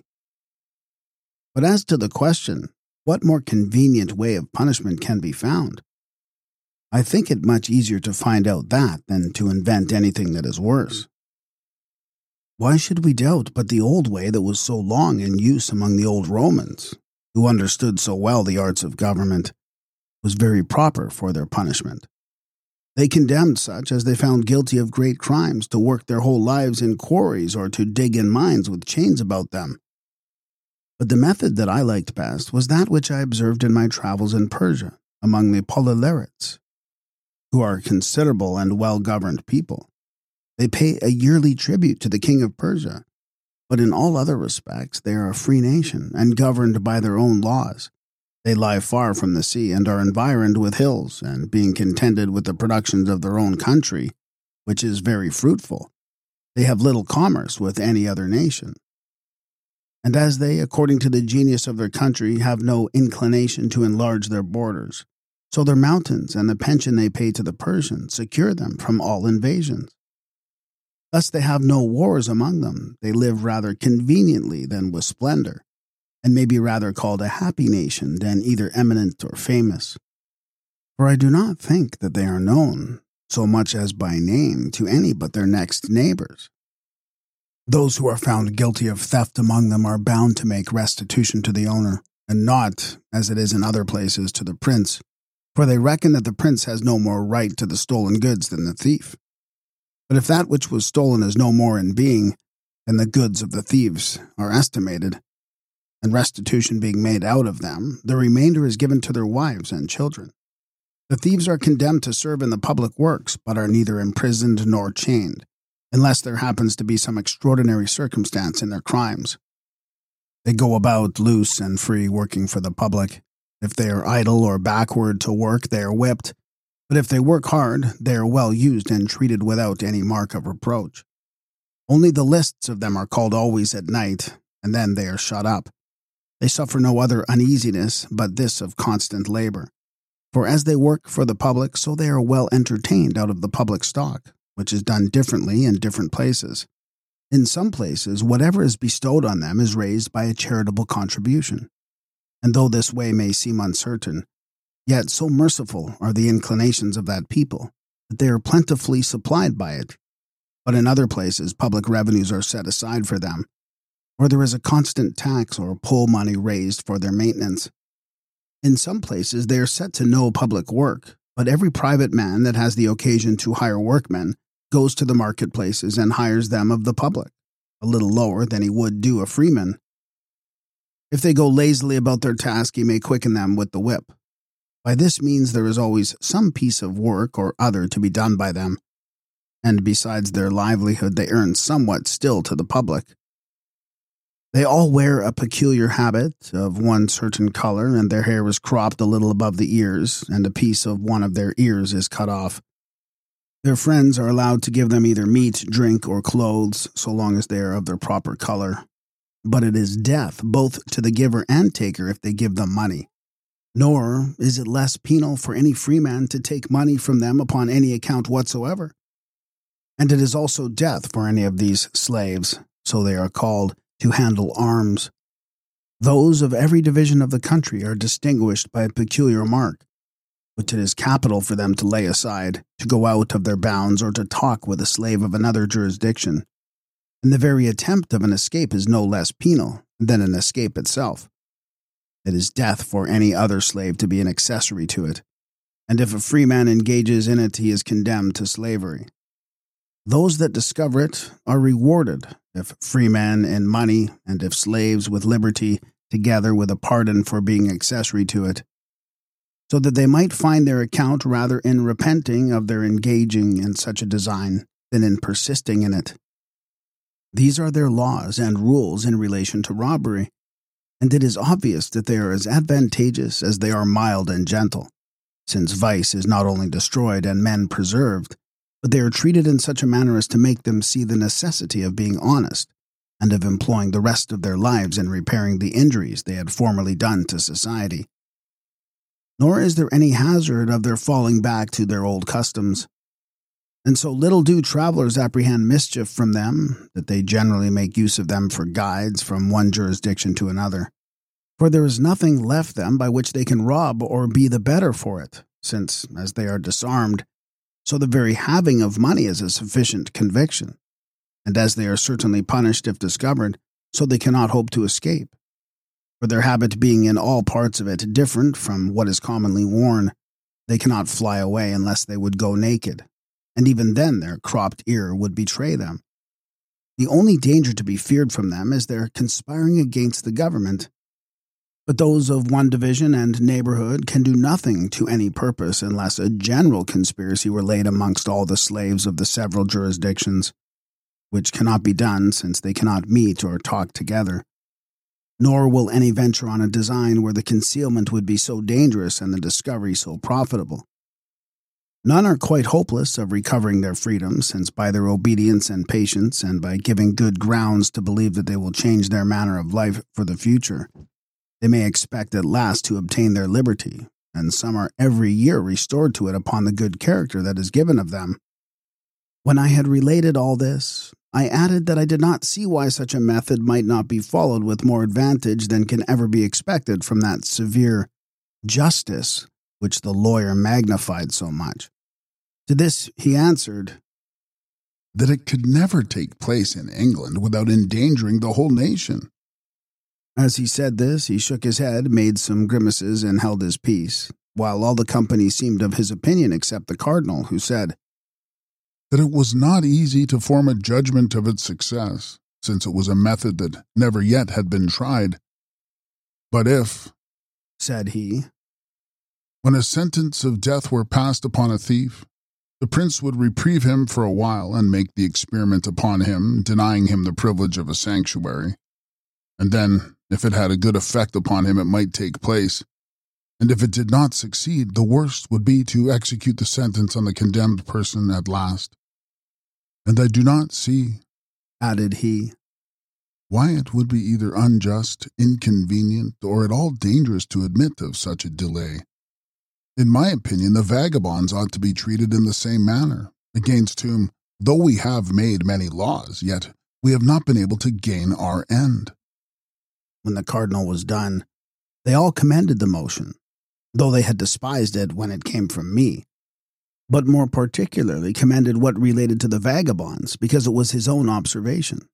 But as to the question, what more convenient way of punishment can be found? I think it much easier to find out that than to invent anything that is worse. Why should we doubt but the old way that was so long in use among the old Romans, who understood so well the arts of government, was very proper for their punishment? They condemned such as they found guilty of great crimes to work their whole lives in quarries or to dig in mines with chains about them. But the method that I liked best was that which I observed in my travels in Persia among the Polylerites, who are a considerable and well-governed people. They pay a yearly tribute to the king of Persia, but in all other respects they are a free nation and governed by their own laws. They lie far from the sea and are environed with hills, and being contented with the productions of their own country, which is very fruitful, they have little commerce with any other nation. And as they, according to the genius of their country, have no inclination to enlarge their borders, so their mountains and the pension they pay to the Persians secure them from all invasions. Thus they have no wars among them. They live rather conveniently than with splendor, and may be rather called a happy nation than either eminent or famous. For I do not think that they are known, so much as by name, to any but their next neighbors. Those who are found guilty of theft among them are bound to make restitution to the owner, and not, as it is in other places, to the prince, for they reckon that the prince has no more right to the stolen goods than the thief. But if that which was stolen is no more in being, then the goods of the thieves are estimated, and restitution being made out of them, the remainder is given to their wives and children. The thieves are condemned to serve in the public works, but are neither imprisoned nor chained, unless there happens to be some extraordinary circumstance in their crimes. They go about loose and free, working for the public. If they are idle or backward to work, they are whipped, but if they work hard, they are well used and treated without any mark of reproach. Only the lists of them are called always at night, and then they are shut up. They suffer no other uneasiness but this of constant labor. For as they work for the public, so they are well entertained out of the public stock, which is done differently in different places. In some places, whatever is bestowed on them is raised by a charitable contribution. And though this way may seem uncertain, yet so merciful are the inclinations of that people that they are plentifully supplied by it. But in other places, public revenues are set aside for them, or there is a constant tax or poll money raised for their maintenance. In some places they are set to no public work, but every private man that has the occasion to hire workmen goes to the marketplaces and hires them of the public, a little lower than he would do a freeman. If they go lazily about their task, he may quicken them with the whip. By this means there is always some piece of work or other to be done by them, and besides their livelihood they earn somewhat still to the public. They all wear a peculiar habit of one certain color, and their hair is cropped a little above the ears, and a piece of one of their ears is cut off. Their friends are allowed to give them either meat, drink, or clothes, so long as they are of their proper color. But it is death both to the giver and taker if they give them money. Nor is it less penal for any freeman to take money from them upon any account whatsoever. And it is also death for any of these slaves, so they are called, to handle arms. Those of every division of the country are distinguished by a peculiar mark, which it is capital for them to lay aside, to go out of their bounds, or to talk with a slave of another jurisdiction. And the very attempt of an escape is no less penal than an escape itself. It is death for any other slave to be an accessory to it, and if a free man engages in it, he is condemned to slavery. Those that discover it are rewarded, if freemen in money, and if slaves with liberty, together with a pardon for being accessory to it. so that they might find their account rather in repenting of their engaging in such a design than in persisting in it. These are their laws and rules in relation to robbery, and it is obvious that they are as advantageous as they are mild and gentle, since vice is not only destroyed and men preserved, but they are treated in such a manner as to make them see the necessity of being honest, and of employing the rest of their lives in repairing the injuries they had formerly done to society. Nor is there any hazard of their falling back to their old customs. And so little do travelers apprehend mischief from them, that they generally make use of them for guides from one jurisdiction to another. For there is nothing left them by which they can rob or be the better for it, since, as they are disarmed, so the very having of money is a sufficient conviction, and as they are certainly punished if discovered, so they cannot hope to escape. For their habit being in all parts of it different from what is commonly worn, they cannot fly away unless they would go naked, and even then their cropped ear would betray them. The only danger to be feared from them is their conspiring against the government. But those of one division and neighborhood can do nothing to any purpose unless a general conspiracy were laid amongst all the slaves of the several jurisdictions, which cannot be done since they cannot meet or talk together. Nor will any venture on a design where the concealment would be so dangerous and the discovery so profitable. None are quite hopeless of recovering their freedom, since by their obedience and patience, and by giving good grounds to believe that they will change their manner of life for the future, they may expect at last to obtain their liberty, and some are every year restored to it upon the good character that is given of them. When I had related all this, I added that I did not see why such a method might not be followed with more advantage than can ever be expected from that severe justice which the lawyer magnified so much. To this he answered, that it could never take place in England without endangering the whole nation. As he said this, he shook his head, made some grimaces, and held his peace, while all the company seemed of his opinion except the cardinal, who said, that it was not easy to form a judgment of its success, since it was a method that never yet had been tried. But if, said he, when a sentence of death were passed upon a thief, the prince would reprieve him for a while and make the experiment upon him, denying him the privilege of a sanctuary. And then, if it had a good effect upon him, it might take place. And if it did not succeed, the worst would be to execute the sentence on the condemned person at last. And I do not see, added he, why it would be either unjust, inconvenient, or at all dangerous to admit of such a delay. In my opinion, the vagabonds ought to be treated in the same manner, against whom, though we have made many laws, yet we have not been able to gain our end. When the cardinal was done, they all commended the motion, though they had despised it when it came from me, but more particularly commended what related to the vagabonds, because it was his own observation.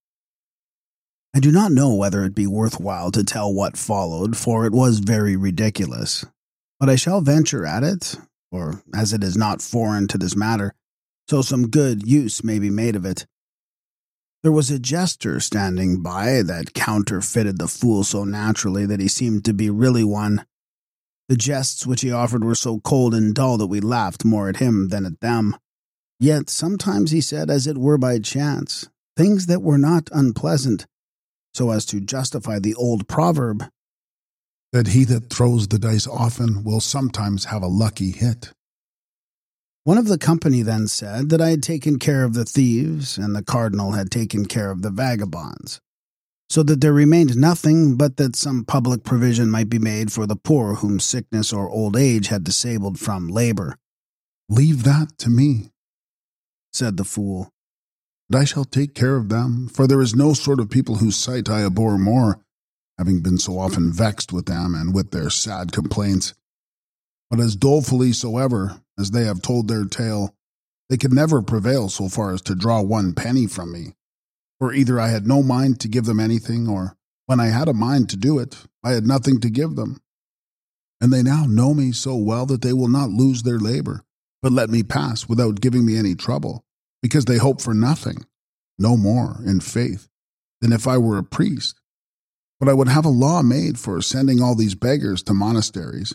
I do not know whether it be worthwhile to tell what followed, for it was very ridiculous, but I shall venture at it, for as it is not foreign to this matter, so some good use may be made of it. There was a jester standing by that counterfeited the fool so naturally that he seemed to be really one. The jests which he offered were so cold and dull that we laughed more at him than at them. Yet sometimes he said, as it were by chance, things that were not unpleasant, so as to justify the old proverb, that he that throws the dice often will sometimes have a lucky hit. One of the company then said that I had taken care of the thieves, and the cardinal had taken care of the vagabonds, so that there remained nothing but that some public provision might be made for the poor whom sickness or old age had disabled from labor. Leave that to me, said the fool, and I shall take care of them, for there is no sort of people whose sight I abhor more, having been so often vexed with them and with their sad complaints. But as dolefully soever as they have told their tale, they could never prevail so far as to draw one penny from me. For either I had no mind to give them anything, or when I had a mind to do it, I had nothing to give them. And they now know me so well that they will not lose their labor, but let me pass without giving me any trouble, because they hope for nothing, no more, in faith, than if I were a priest. But I would have a law made for sending all these beggars to monasteries,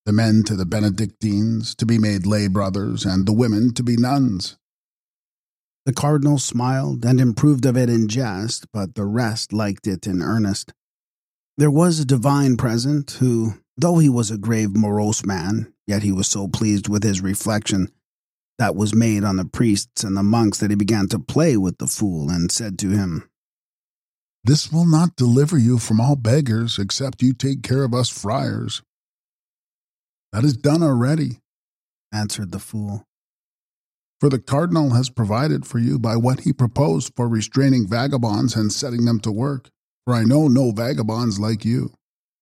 the men to the Benedictines, to be made lay brothers, and the women to be nuns. The cardinal smiled and improved of it in jest, but the rest liked it in earnest. There was a divine present who, though he was a grave morose man, yet he was so pleased with his reflection that was made on the priests and the monks that he began to play with the fool and said to him, "This will not deliver you from all beggars, except you take care of us friars." "That is done already," answered the fool. "For the cardinal has provided for you by what he proposed for restraining vagabonds and setting them to work, for I know no vagabonds like you."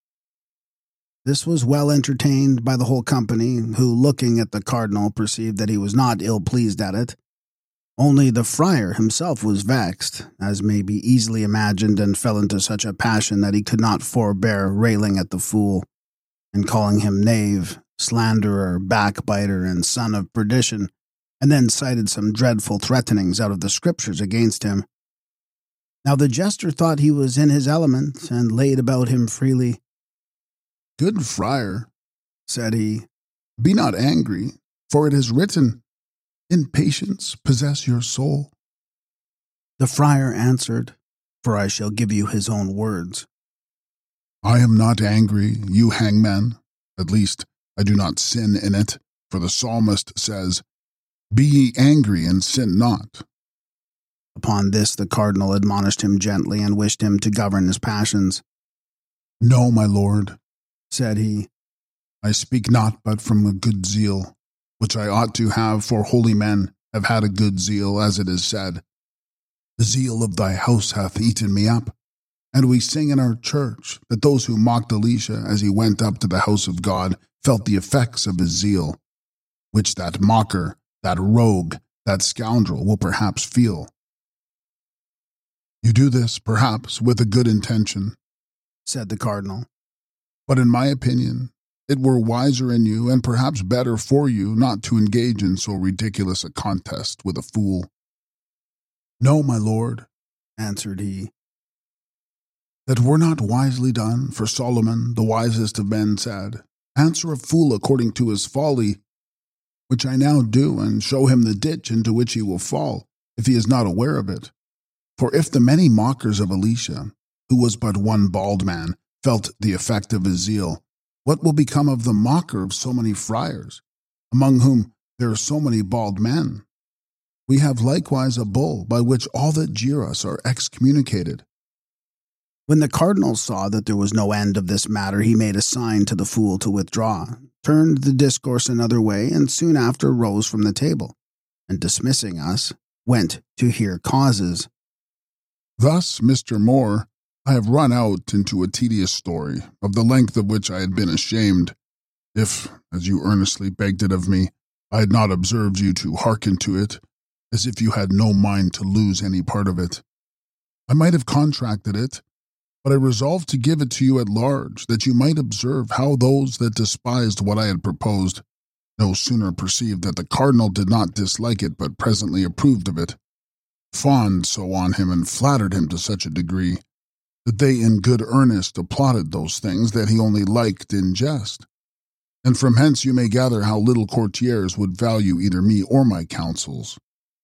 This was well entertained by the whole company, who, looking at the cardinal, perceived that he was not ill-pleased at it. Only the friar himself was vexed, as may be easily imagined, and fell into such a passion that he could not forbear railing at the fool, and calling him knave, slanderer, backbiter, and son of perdition, and then cited some dreadful threatenings out of the Scriptures against him. Now the jester thought he was in his element, and laid about him freely. "Good friar," said he, "be not angry, for it is written, 'In patience possess your soul.'" The friar answered, for I shall give you his own words. "I am not angry, you hangman. At least, I do not sin in it, for the psalmist says, 'Be ye angry and sin not.'" Upon this the cardinal admonished him gently and wished him to govern his passions. "No, my lord," said he, "I speak not but from a good zeal, which I ought to have, for holy men have had a good zeal, as it is said, 'The zeal of thy house hath eaten me up.' And we sing in our church that those who mocked Elisha as he went up to the house of God felt the effects of his zeal, which that mocker, that rogue, that scoundrel will perhaps feel. You do this, perhaps, with a good intention," said the cardinal. "but in my opinion, it were wiser in you, and perhaps better for you, not to engage in so ridiculous a contest with a fool." "No, my lord," answered he, "that were not wisely done, for Solomon, the wisest of men, said, 'Answer a fool according to his folly,' which I now do, and show him the ditch into which he will fall, if he is not aware of it. For if the many mockers of Elisha, who was but one bald man, felt the effect of his zeal, what will become of the mocker of so many friars, among whom there are so many bald men? We have likewise a bull, by which all that jeer us are excommunicated." When the cardinal saw that there was no end of this matter, he made a sign to the fool to withdraw, turned the discourse another way, and soon after rose from the table, and dismissing us, went to hear causes. Thus, Mister Moore, I have run out into a tedious story, of the length of which I had been ashamed, if, as you earnestly begged it of me, I had not observed you to hearken to it, as if you had no mind to lose any part of it. I might have contracted it, but I resolved to give it to you at large, that you might observe how those that despised what I had proposed no sooner perceived that the cardinal did not dislike it, but presently approved of it, fawned so on him and flattered him to such a degree, that they in good earnest applauded those things that he only liked in jest. And from hence you may gather how little courtiers would value either me or my counsels.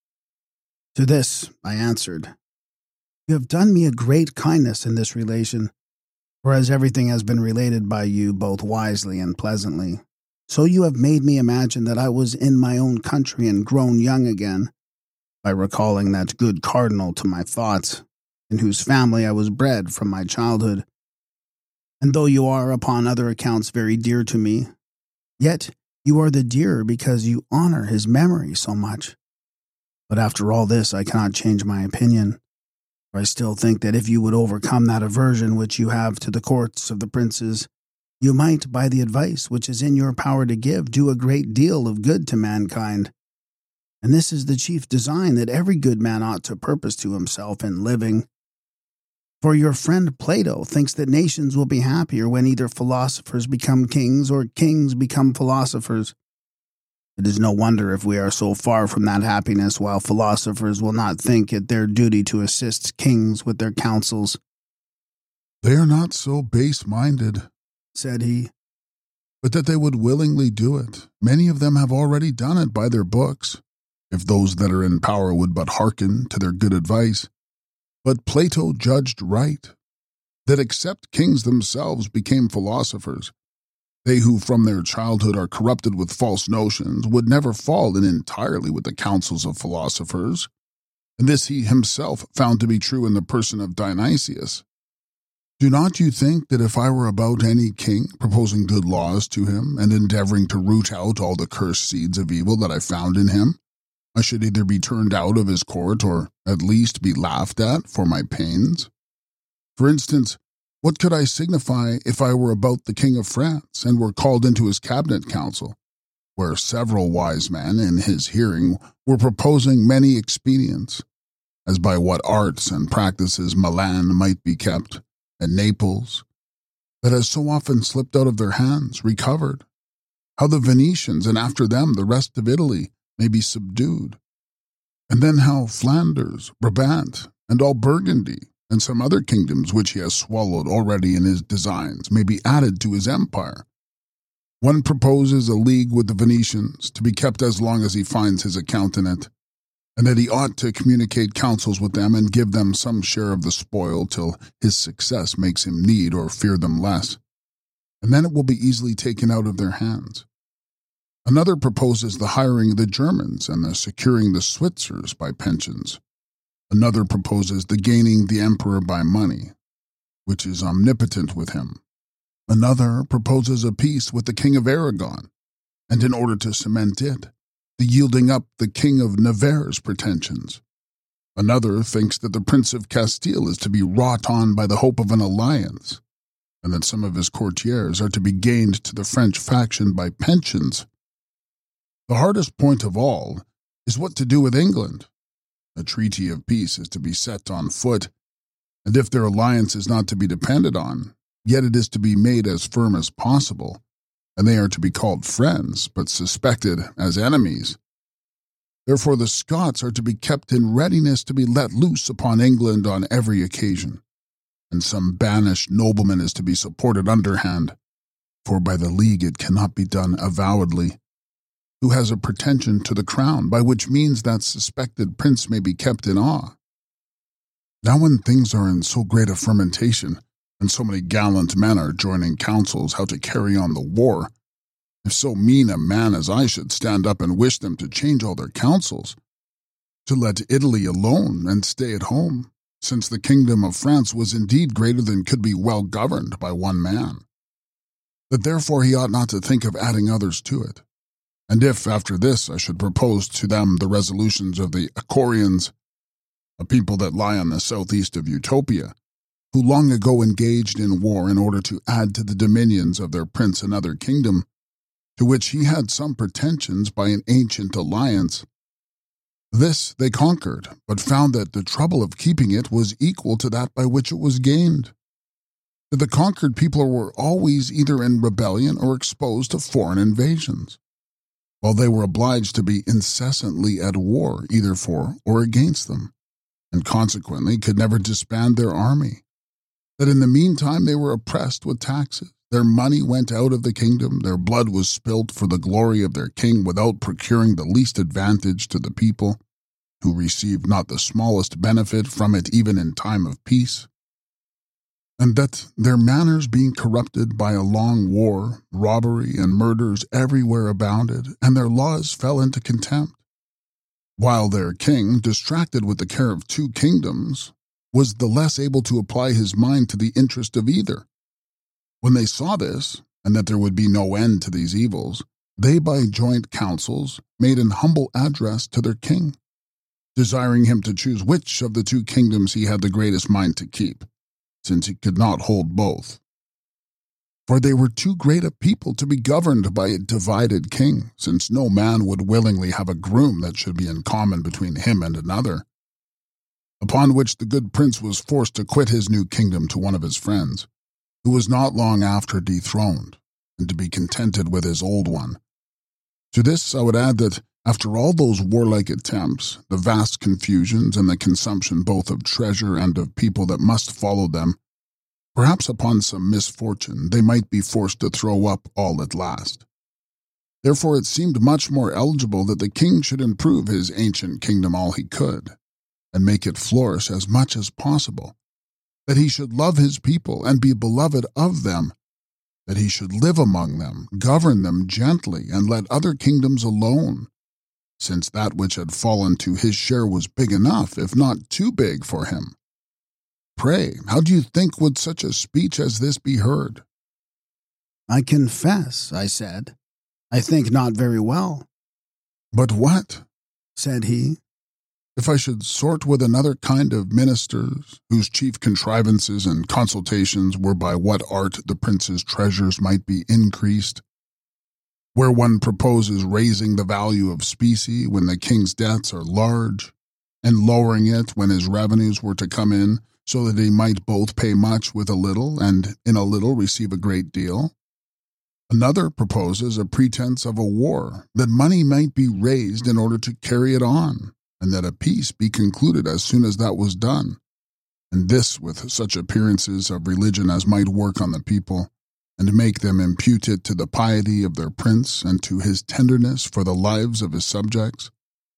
To this I answered, "You have done me a great kindness in this relation, for as everything has been related by you both wisely and pleasantly, so you have made me imagine that I was in my own country and grown young again, by recalling that good cardinal to my thoughts, in whose family I was bred from my childhood. And though you are upon other accounts very dear to me, yet you are the dearer because you honor his memory so much. But after all this I cannot change my opinion, for I still think that if you would overcome that aversion which you have to the courts of the princes, you might, by the advice which is in your power to give, do a great deal of good to mankind. And this is the chief design that every good man ought to purpose to himself in living. For your friend Plato thinks that nations will be happier when either philosophers become kings or kings become philosophers. It is no wonder if we are so far from that happiness, while philosophers will not think it their duty to assist kings with their counsels." "They are not so base-minded," said he. but that they would willingly do it. Many of them have already done it by their books, if those that are in power would but hearken to their good advice. But Plato judged right, that except kings themselves became philosophers, they who from their childhood are corrupted with false notions would never fall in entirely with the counsels of philosophers, and this he himself found to be true in the person of Dionysius. Do not you think that if I were about any king, proposing good laws to him, and endeavoring to root out all the cursed seeds of evil that I found in him, I should either be turned out of his court, or at least be laughed at for my pains? For instance, what could I signify if I were about the king of France, and were called into his cabinet council, where several wise men in his hearing were proposing many expedients, as by what arts and practices Milan might be kept, and Naples, that has so often slipped out of their hands, recovered, how the Venetians, and after them the rest of Italy, may be subdued, and then how Flanders, Brabant, and all Burgundy, and some other kingdoms which he has swallowed already in his designs, may be added to his empire. One proposes a league with the Venetians, to be kept as long as he finds his account in it, and that he ought to communicate counsels with them and give them some share of the spoil till his success makes him need or fear them less, and then it will be easily taken out of their hands. Another proposes the hiring the Germans and the securing the Switzers by pensions. Another proposes the gaining the emperor by money, which is omnipotent with him. Another proposes a peace with the king of Aragon, and in order to cement it, the yielding up the king of Navarre's pretensions. Another thinks that the prince of Castile is to be wrought on by the hope of an alliance, and that some of his courtiers are to be gained to the French faction by pensions. The hardest point of all is what to do with England. A treaty of peace is to be set on foot, and if their alliance is not to be depended on, yet it is to be made as firm as possible, and they are to be called friends, but suspected as enemies. Therefore the Scots are to be kept in readiness to be let loose upon England on every occasion, and some banished nobleman is to be supported underhand, for by the league it cannot be done avowedly, who has a pretension to the crown, by which means that suspected prince may be kept in awe. Now when things are in so great a fermentation, and so many gallant men are joining councils how to carry on the war, if so mean a man as I should stand up and wish them to change all their counsels, to let Italy alone and stay at home, since the kingdom of France was indeed greater than could be well governed by one man, that therefore he ought not to think of adding others to it. And if, after this, I should propose to them the resolutions of the Icorians, a people that lie on the southeast of Utopia, who long ago engaged in war in order to add to the dominions of their prince another kingdom, to which he had some pretensions by an ancient alliance. This they conquered, but found that the trouble of keeping it was equal to that by which it was gained. That the conquered people were always either in rebellion or exposed to foreign invasions, while they were obliged to be incessantly at war either for or against them, and consequently could never disband their army. That in the meantime they were oppressed with taxes, their money went out of the kingdom, their blood was spilt for the glory of their king without procuring the least advantage to the people, who received not the smallest benefit from it even in time of peace. And that their manners being corrupted by a long war, robbery and murders everywhere abounded, and their laws fell into contempt, while their king, distracted with the care of two kingdoms, was the less able to apply his mind to the interest of either. When they saw this, and that there would be no end to these evils, they by joint counsels made an humble address to their king, desiring him to choose which of the two kingdoms he had the greatest mind to keep, since he could not hold both. For they were too great a people to be governed by a divided king, since no man would willingly have a groom that should be in common between him and another. Upon which the good prince was forced to quit his new kingdom to one of his friends, who was not long after dethroned, and to be contented with his old one. To this I would add that, after all those warlike attempts, the vast confusions and the consumption both of treasure and of people that must follow them, Perhaps upon some misfortune they might be forced to throw up all at last. Therefore it seemed much more eligible that the king should improve his ancient kingdom all he could, and make it flourish as much as possible, that he should love his people and be beloved of them, that he should live among them, govern them gently, and let other kingdoms alone, since that which had fallen to his share was big enough, if not too big, for him. Pray, how do you think would such a speech as this be heard? I confess, I said, I think not very well. But what? Said he. If I should sort with another kind of ministers, whose chief contrivances and consultations were by what art the prince's treasures might be increased, where one proposes raising the value of specie when the king's debts are large, and lowering it when his revenues were to come in, so that he might both pay much with a little, and in a little receive a great deal. Another proposes a pretense of a war, that money might be raised in order to carry it on, and that a peace be concluded as soon as that was done, and this with such appearances of religion as might work on the people, and make them impute it to the piety of their prince and to his tenderness for the lives of his subjects.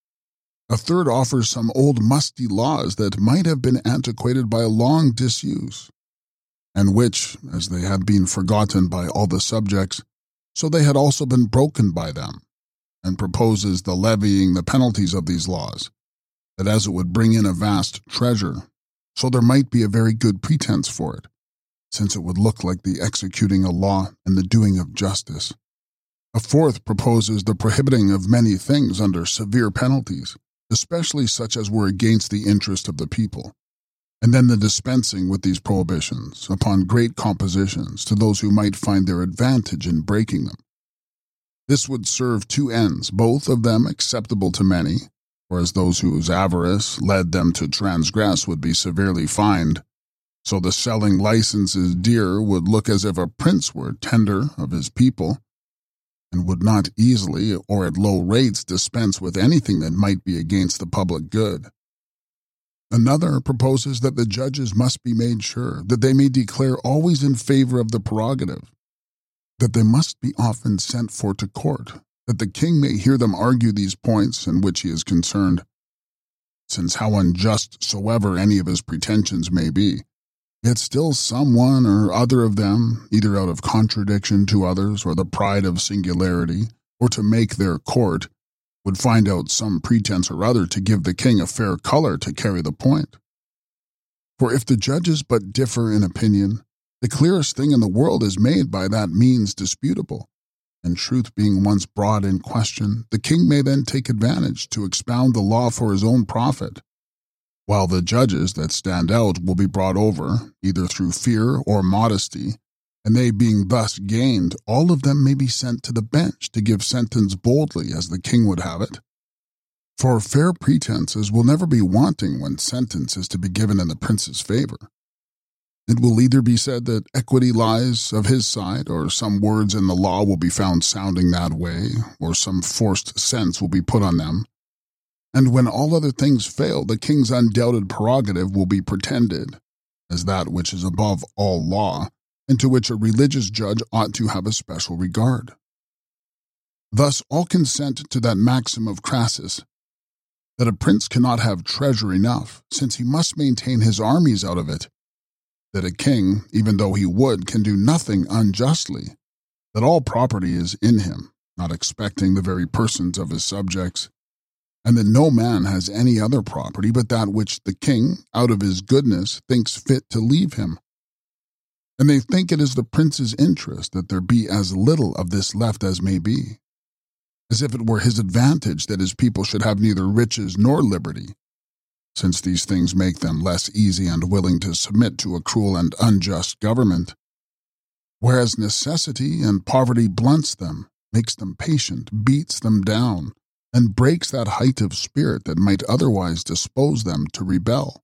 A third offers some old musty laws that might have been antiquated by a long disuse, and which, as they had been forgotten by all the subjects, so they had also been broken by them, and proposes the levying the penalties of these laws, that as it would bring in a vast treasure, so there might be a very good pretense for it, since it would look like the executing a law and the doing of justice. A fourth proposes the prohibiting of many things under severe penalties, especially such as were against the interest of the people, and then the dispensing with these prohibitions upon great compositions to those who might find their advantage in breaking them. This would serve two ends, both of them acceptable to many, whereas those whose avarice led them to transgress would be severely fined, so the selling licenses dear would look as if a prince were tender of his people, and would not easily or at low rates dispense with anything that might be against the public good. Another proposes that the judges must be made sure that they may declare always in favor of the prerogative, that they must be often sent for to court, that the king may hear them argue these points in which he is concerned, since how unjust soever any of his pretensions may be, yet still some one or other of them, either out of contradiction to others or the pride of singularity, or to make their court, would find out some pretense or other to give the king a fair color to carry the point. For if the judges but differ in opinion, the clearest thing in the world is made by that means disputable, and truth being once brought in question, the king may then take advantage to expound the law for his own profit, while the judges that stand out will be brought over, either through fear or modesty, and they being thus gained, all of them may be sent to the bench to give sentence boldly as the king would have it. For fair pretenses will never be wanting when sentence is to be given in the prince's favor. It will either be said that equity lies of his side, or some words in the law will be found sounding that way, or some forced sense will be put on them. And when all other things fail, the king's undoubted prerogative will be pretended, as that which is above all law, and to which a religious judge ought to have a special regard. Thus all consent to that maxim of Crassus, that a prince cannot have treasure enough, since he must maintain his armies out of it, that a king, even though he would, can do nothing unjustly, that all property is in him, not expecting the very persons of his subjects, and that no man has any other property but that which the king, out of his goodness, thinks fit to leave him. And they think it is the prince's interest that there be as little of this left as may be, as if it were his advantage that his people should have neither riches nor liberty, since these things make them less easy and willing to submit to a cruel and unjust government, whereas necessity and poverty blunts them, makes them patient, beats them down, and breaks that height of spirit that might otherwise dispose them to rebel.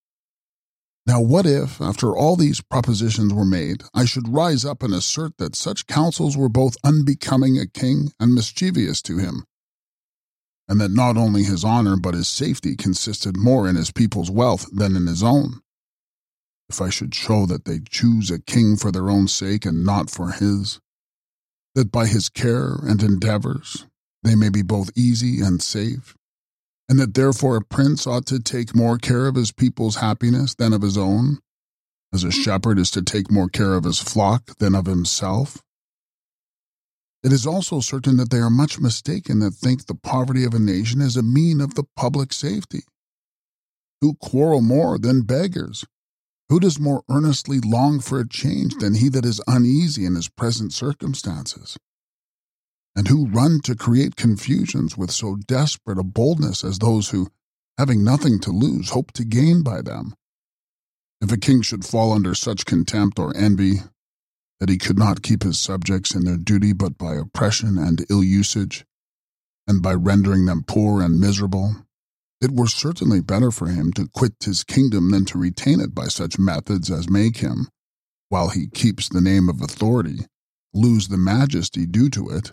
Now what if, after all these propositions were made, I should rise up and assert that such counsels were both unbecoming a king and mischievous to him, and that not only his honor but his safety consisted more in his people's wealth than in his own? if I should show that they choose a king for their own sake and not for his, that by his care and endeavors they may be both easy and safe, and that therefore a prince ought to take more care of his people's happiness than of his own, as a shepherd is to take more care of his flock than of himself? It is also certain that they are much mistaken that think the poverty of a nation is a mean of the public safety. Who quarrel more than beggars? Who does more earnestly long for a change than he that is uneasy in his present circumstances? And who run to create confusions with so desperate a boldness as those who, having nothing to lose, hope to gain by them? If a king should fall under such contempt or envy, that he could not keep his subjects in their duty but by oppression and ill usage, and by rendering them poor and miserable, it were certainly better for him to quit his kingdom than to retain it by such methods as make him, while he keeps the name of authority, lose the majesty due to it.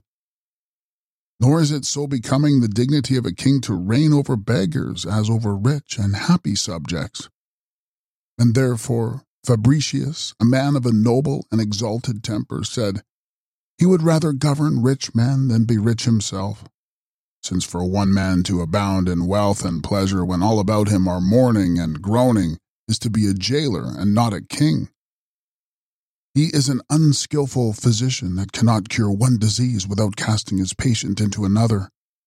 Nor is it so becoming the dignity of a king to reign over beggars as over rich and happy subjects. And therefore Fabricius, a man of a noble and exalted temper, said he would rather govern rich men than be rich himself, since for one man to abound in wealth and pleasure when all about him are mourning and groaning is to be a jailer and not a king. He is an unskillful physician that cannot cure one disease without casting his patient into another.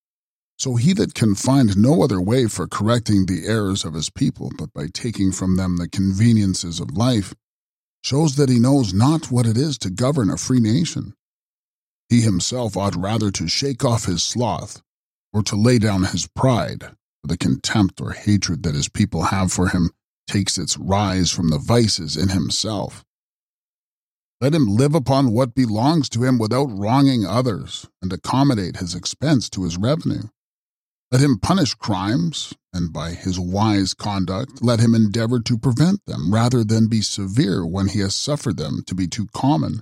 So he that can find no other way for correcting the errors of his people but by taking from them the conveniences of life, shows that he knows not what it is to govern a free nation. He himself ought rather to shake off his sloth, or to lay down his pride, for the contempt or hatred that his people have for him takes its rise from the vices in himself. Let him live upon what belongs to him without wronging others, and accommodate his expense to his revenue. Let him punish crimes, and by his wise conduct let him endeavor to prevent them, rather than be severe when he has suffered them to be too common.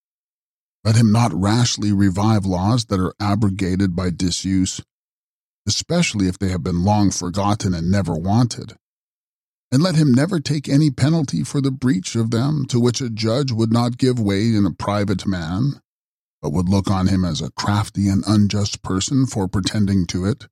Let him not rashly revive laws that are abrogated by disuse, especially if they have been long forgotten and never wanted. And let him never take any penalty for the breach of them to which a judge would not give way in a private man, but would look on him as a crafty and unjust person for pretending to it.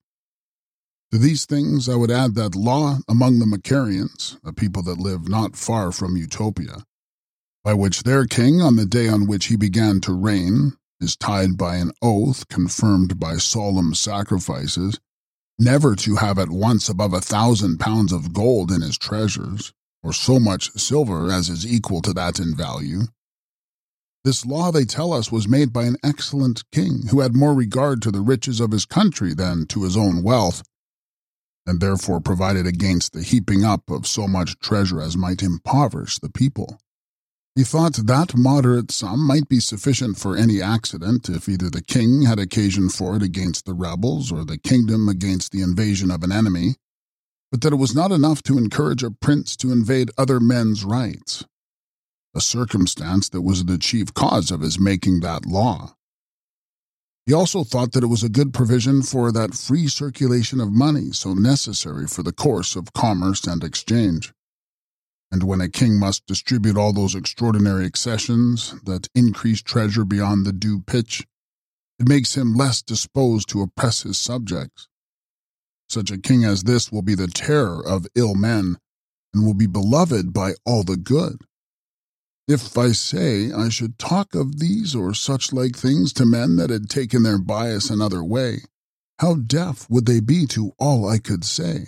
To these things I would add that law among the Macarians, a people that live not far from Utopia, by which their king, on the day on which he began to reign, is tied by an oath confirmed by solemn sacrifices, never to have at once above a thousand pounds of gold in his treasures, or so much silver as is equal to that in value. This law, they tell us, was made by an excellent king, who had more regard to the riches of his country than to his own wealth, and therefore provided against the heaping up of so much treasure as might impoverish the people. He thought that moderate sum might be sufficient for any accident, if either the king had occasion for it against the rebels, or the kingdom against the invasion of an enemy, but that it was not enough to encourage a prince to invade other men's rights, a circumstance that was the chief cause of his making that law. He also thought that it was a good provision for that free circulation of money so necessary for the course of commerce and exchange. And when a king must distribute all those extraordinary accessions that increase treasure beyond the due pitch, it makes him less disposed to oppress his subjects. Such a king as this will be the terror of ill men, and will be beloved by all the good. If, I say, I should talk of these or such like things to men that had taken their bias another way, how deaf would they be to all I could say?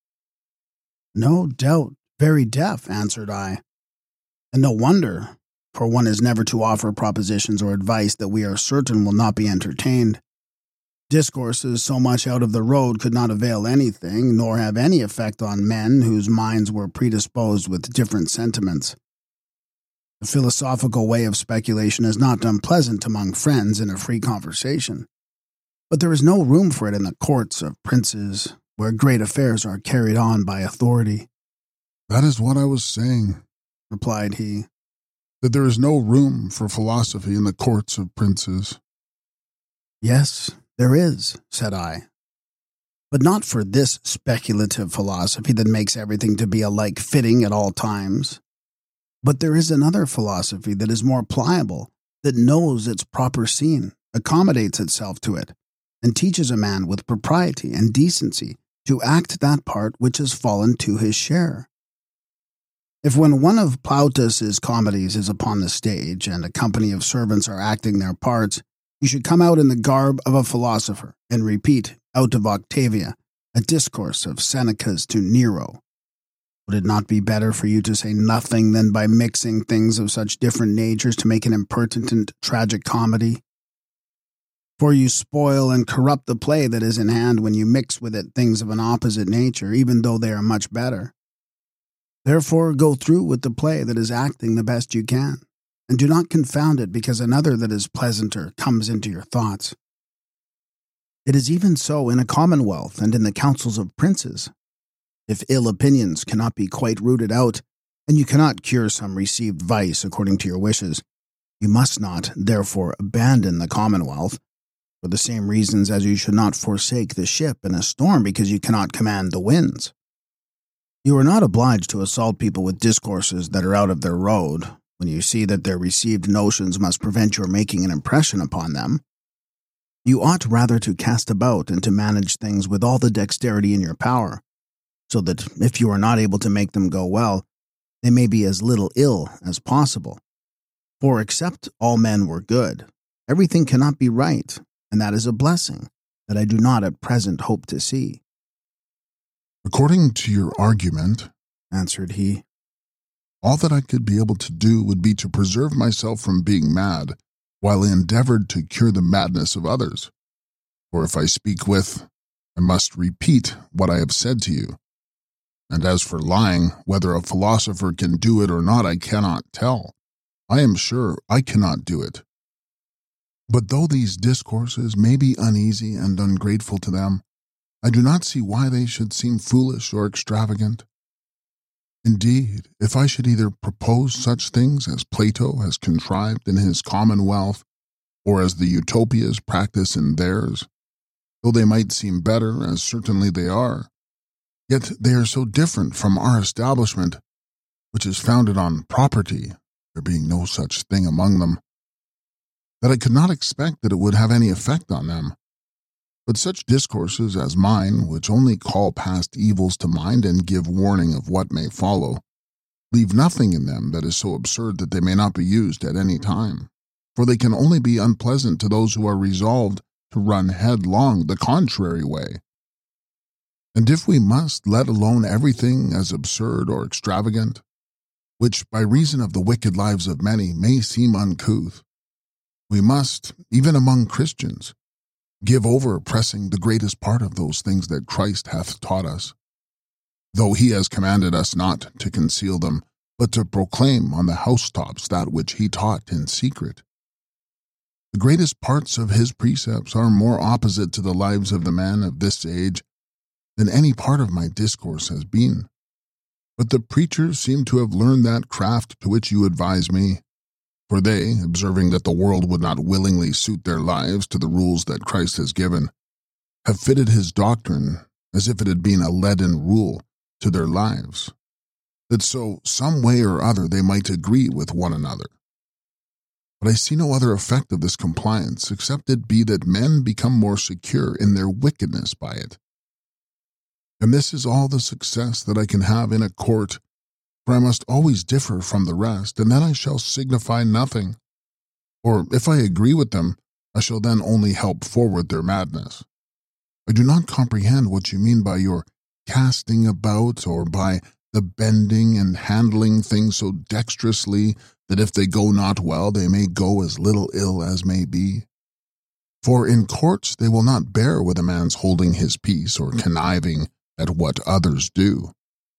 No doubt, very deaf, answered I. And no wonder, for one is never to offer propositions or advice that we are certain will not be entertained. Discourses so much out of the road could not avail anything, nor have any effect on men whose minds were predisposed with different sentiments. The philosophical way of speculation is not unpleasant among friends in a free conversation, but there is no room for it in the courts of princes, where great affairs are carried on by authority. That is what I was saying, replied he, that there is no room for philosophy in the courts of princes. Yes, there is, said I, but not for this speculative philosophy that makes everything to be alike fitting at all times, But there is another philosophy that is more pliable, that knows its proper scene, accommodates itself to it, and teaches a man with propriety and decency to act that part which has fallen to his share. If when one of Plautus's comedies is upon the stage, and a company of servants are acting their parts, you should come out in the garb of a philosopher, and repeat, out of Octavia, a discourse of Seneca's to Nero. Would it not be better for you to say nothing than by mixing things of such different natures to make an impertinent tragic comedy? For you spoil and corrupt the play that is in hand when you mix with it things of an opposite nature, even though they are much better. Therefore go through with the play that is acting the best you can, and do not confound it because another that is pleasanter comes into your thoughts. It is even so in a commonwealth and in the councils of princes. If ill opinions cannot be quite rooted out, and you cannot cure some received vice according to your wishes, you must not, therefore, abandon the commonwealth, for the same reasons as you should not forsake the ship in a storm because you cannot command the winds. You are not obliged to assault people with discourses that are out of their road, when you see that their received notions must prevent your making an impression upon them. You ought rather to cast about and to manage things with all the dexterity in your power, so that if you are not able to make them go well, they may be as little ill as possible. For except all men were good, everything cannot be right, and that is a blessing that I do not at present hope to see. According to your argument, answered he, all that I could be able to do would be to preserve myself from being mad, while I endeavored to cure the madness of others. For if I speak with, I must repeat what I have said to you. And as for lying, whether a philosopher can do it or not, I cannot tell. I am sure I cannot do it. But though these discourses may be uneasy and ungrateful to them, I do not see why they should seem foolish or extravagant. Indeed, if I should either propose such things as Plato has contrived in his Commonwealth, or as the Utopias practice in theirs, though they might seem better, as certainly they are, yet they are so different from our establishment, which is founded on property, there being no such thing among them, that I could not expect that it would have any effect on them. But such discourses as mine, which only call past evils to mind and give warning of what may follow, leave nothing in them that is so absurd that they may not be used at any time, for they can only be unpleasant to those who are resolved to run headlong the contrary way. And if we must let alone everything as absurd or extravagant, which by reason of the wicked lives of many may seem uncouth, we must, even among Christians, give over pressing the greatest part of those things that Christ hath taught us, though he has commanded us not to conceal them, but to proclaim on the housetops that which he taught in secret. The greatest parts of his precepts are more opposite to the lives of the men of this age than any part of my discourse has been. But the preachers seem to have learned that craft to which you advise me, for they, observing that the world would not willingly suit their lives to the rules that Christ has given, have fitted his doctrine, as if it had been a leaden rule, to their lives, that so some way or other they might agree with one another. But I see no other effect of this compliance, except it be that men become more secure in their wickedness by it. And this is all the success that I can have in a court, for I must always differ from the rest, and then I shall signify nothing. Or if I agree with them, I shall then only help forward their madness. I do not comprehend what you mean by your casting about, or by the bending and handling things so dexterously that if they go not well, they may go as little ill as may be. For in courts they will not bear with a man's holding his peace or conniving at what others do.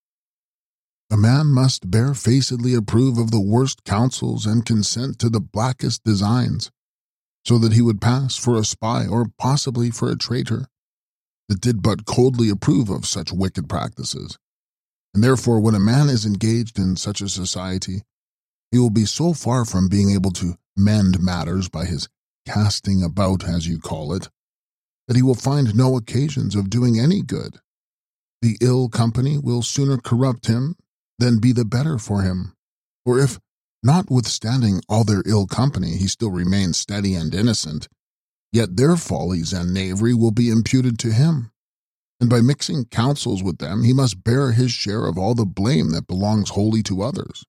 A man must barefacedly approve of the worst counsels and consent to the blackest designs, so that he would pass for a spy or possibly for a traitor, that did but coldly approve of such wicked practices. And therefore, when a man is engaged in such a society, he will be so far from being able to mend matters by his casting about, as you call it, that he will find no occasions of doing any good. The ill company will sooner corrupt him than be the better for him. For if, notwithstanding all their ill company, he still remains steady and innocent, yet their follies and knavery will be imputed to him, and by mixing counsels with them he must bear his share of all the blame that belongs wholly to others.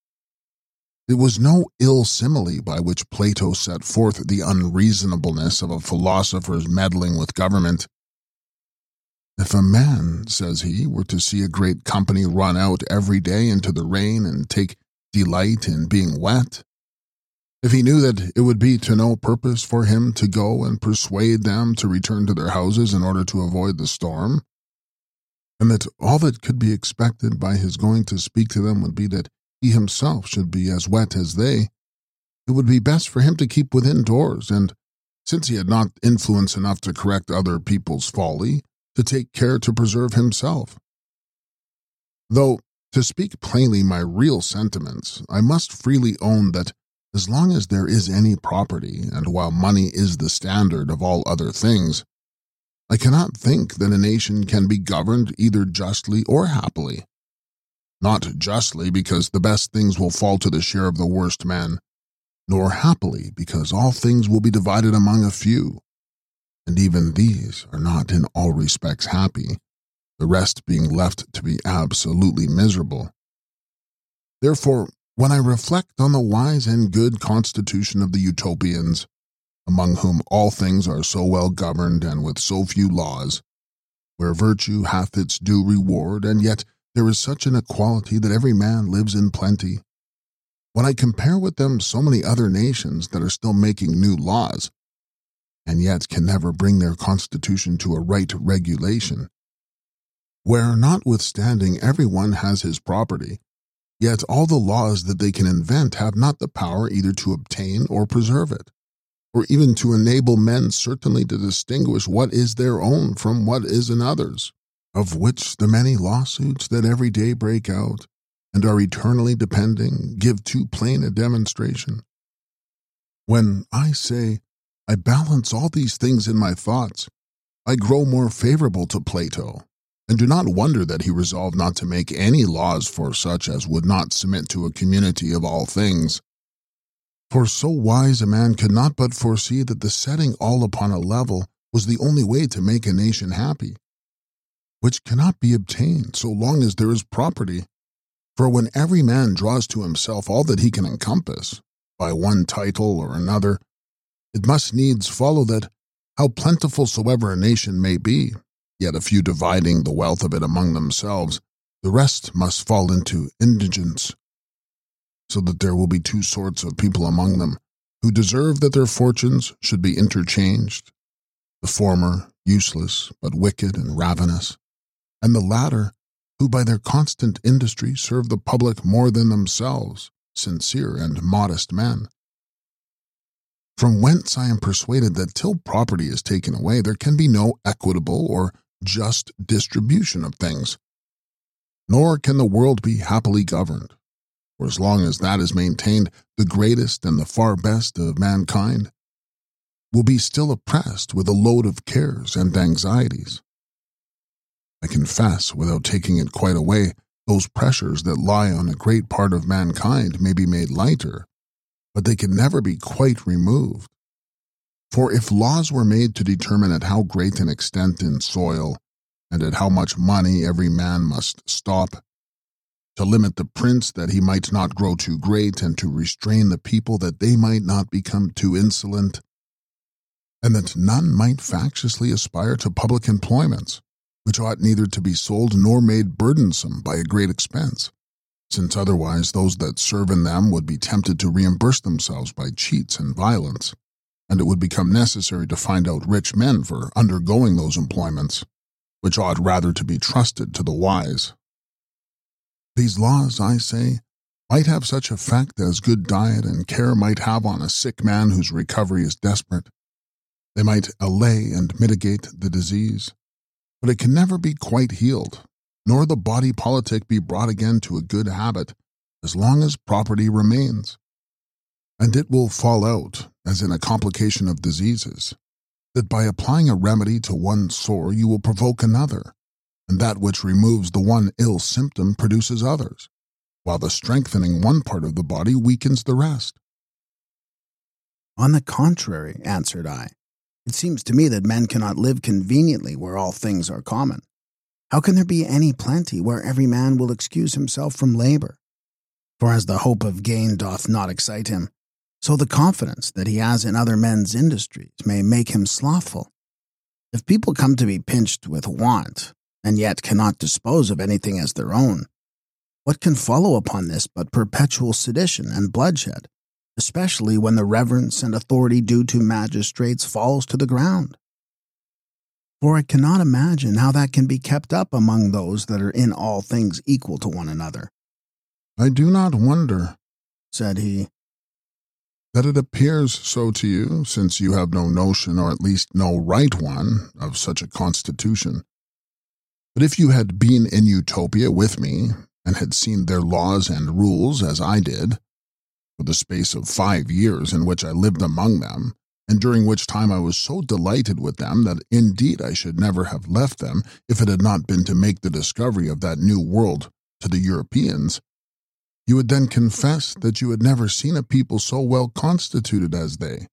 It was no ill simile by which Plato set forth the unreasonableness of a philosopher's meddling with government. If a man, says he, were to see a great company run out every day into the rain and take delight in being wet, if he knew that it would be to no purpose for him to go and persuade them to return to their houses in order to avoid the storm, and that all that could be expected by his going to speak to them would be that he himself should be as wet as they, it would be best for him to keep within doors, and, since he had not influence enough to correct other people's folly, to take care to preserve himself. Though, to speak plainly my real sentiments, I must freely own that as long as there is any property, and while money is the standard of all other things, I cannot think that a nation can be governed either justly or happily. Not justly, because the best things will fall to the share of the worst men, nor happily, because all things will be divided among a few, and even these are not in all respects happy, the rest being left to be absolutely miserable. Therefore, when I reflect on the wise and good constitution of the Utopians, among whom all things are so well governed and with so few laws, where virtue hath its due reward, and yet there is such an equality that every man lives in plenty, when I compare with them so many other nations that are still making new laws, and yet can never bring their constitution to a right regulation, where notwithstanding every one has his property, yet all the laws that they can invent have not the power either to obtain or preserve it, or even to enable men certainly to distinguish what is their own from what is another's, of which the many lawsuits that every day break out, and are eternally depending, give too plain a demonstration. When I say, I balance all these things in my thoughts, I grow more favorable to Plato, and do not wonder that he resolved not to make any laws for such as would not submit to a community of all things. For so wise a man could not but foresee that the setting all upon a level was the only way to make a nation happy, which cannot be obtained so long as there is property. For when every man draws to himself all that he can encompass, by one title or another, it must needs follow that, how plentiful soever a nation may be, yet a few dividing the wealth of it among themselves, the rest must fall into indigence, so that there will be two sorts of people among them, who deserve that their fortunes should be interchanged, the former useless but wicked and ravenous, and the latter, who by their constant industry serve the public more than themselves, sincere and modest men. From whence I am persuaded that till property is taken away, there can be no equitable or just distribution of things, nor can the world be happily governed, for as long as that is maintained, the greatest and the far best of mankind will be still oppressed with a load of cares and anxieties. I confess, without taking it quite away, those pressures that lie on a great part of mankind may be made lighter, but they can never be quite removed. For if laws were made to determine at how great an extent in soil, and at how much money every man must stop, to limit the prince that he might not grow too great, and to restrain the people that they might not become too insolent, and that none might factiously aspire to public employments, which ought neither to be sold nor made burdensome by a great expense, since otherwise those that serve in them would be tempted to reimburse themselves by cheats and violence, and it would become necessary to find out rich men for undergoing those employments, which ought rather to be trusted to the wise. These laws, I say, might have such effect as good diet and care might have on a sick man whose recovery is desperate. They might allay and mitigate the disease, but it can never be quite healed, nor the body politic be brought again to a good habit, as long as property remains. And it will fall out, as in a complication of diseases, that by applying a remedy to one sore you will provoke another, and that which removes the one ill symptom produces others, while the strengthening one part of the body weakens the rest. On the contrary, answered I, it seems to me that men cannot live conveniently where all things are common. How can there be any plenty where every man will excuse himself from labor? For as the hope of gain doth not excite him, so the confidence that he has in other men's industries may make him slothful. If people come to be pinched with want, and yet cannot dispose of anything as their own, what can follow upon this but perpetual sedition and bloodshed, especially when the reverence and authority due to magistrates falls to the ground? For I cannot imagine how that can be kept up among those that are in all things equal to one another. I do not wonder, said he, that it appears so to you, since you have no notion, or at least no right one, of such a constitution. But if you had been in Utopia with me, and had seen their laws and rules as I did, for the space of five years in which I lived among them, and during which time I was so delighted with them that indeed I should never have left them if it had not been to make the discovery of that new world to the Europeans, you would then confess that you had never seen a people so well constituted as they.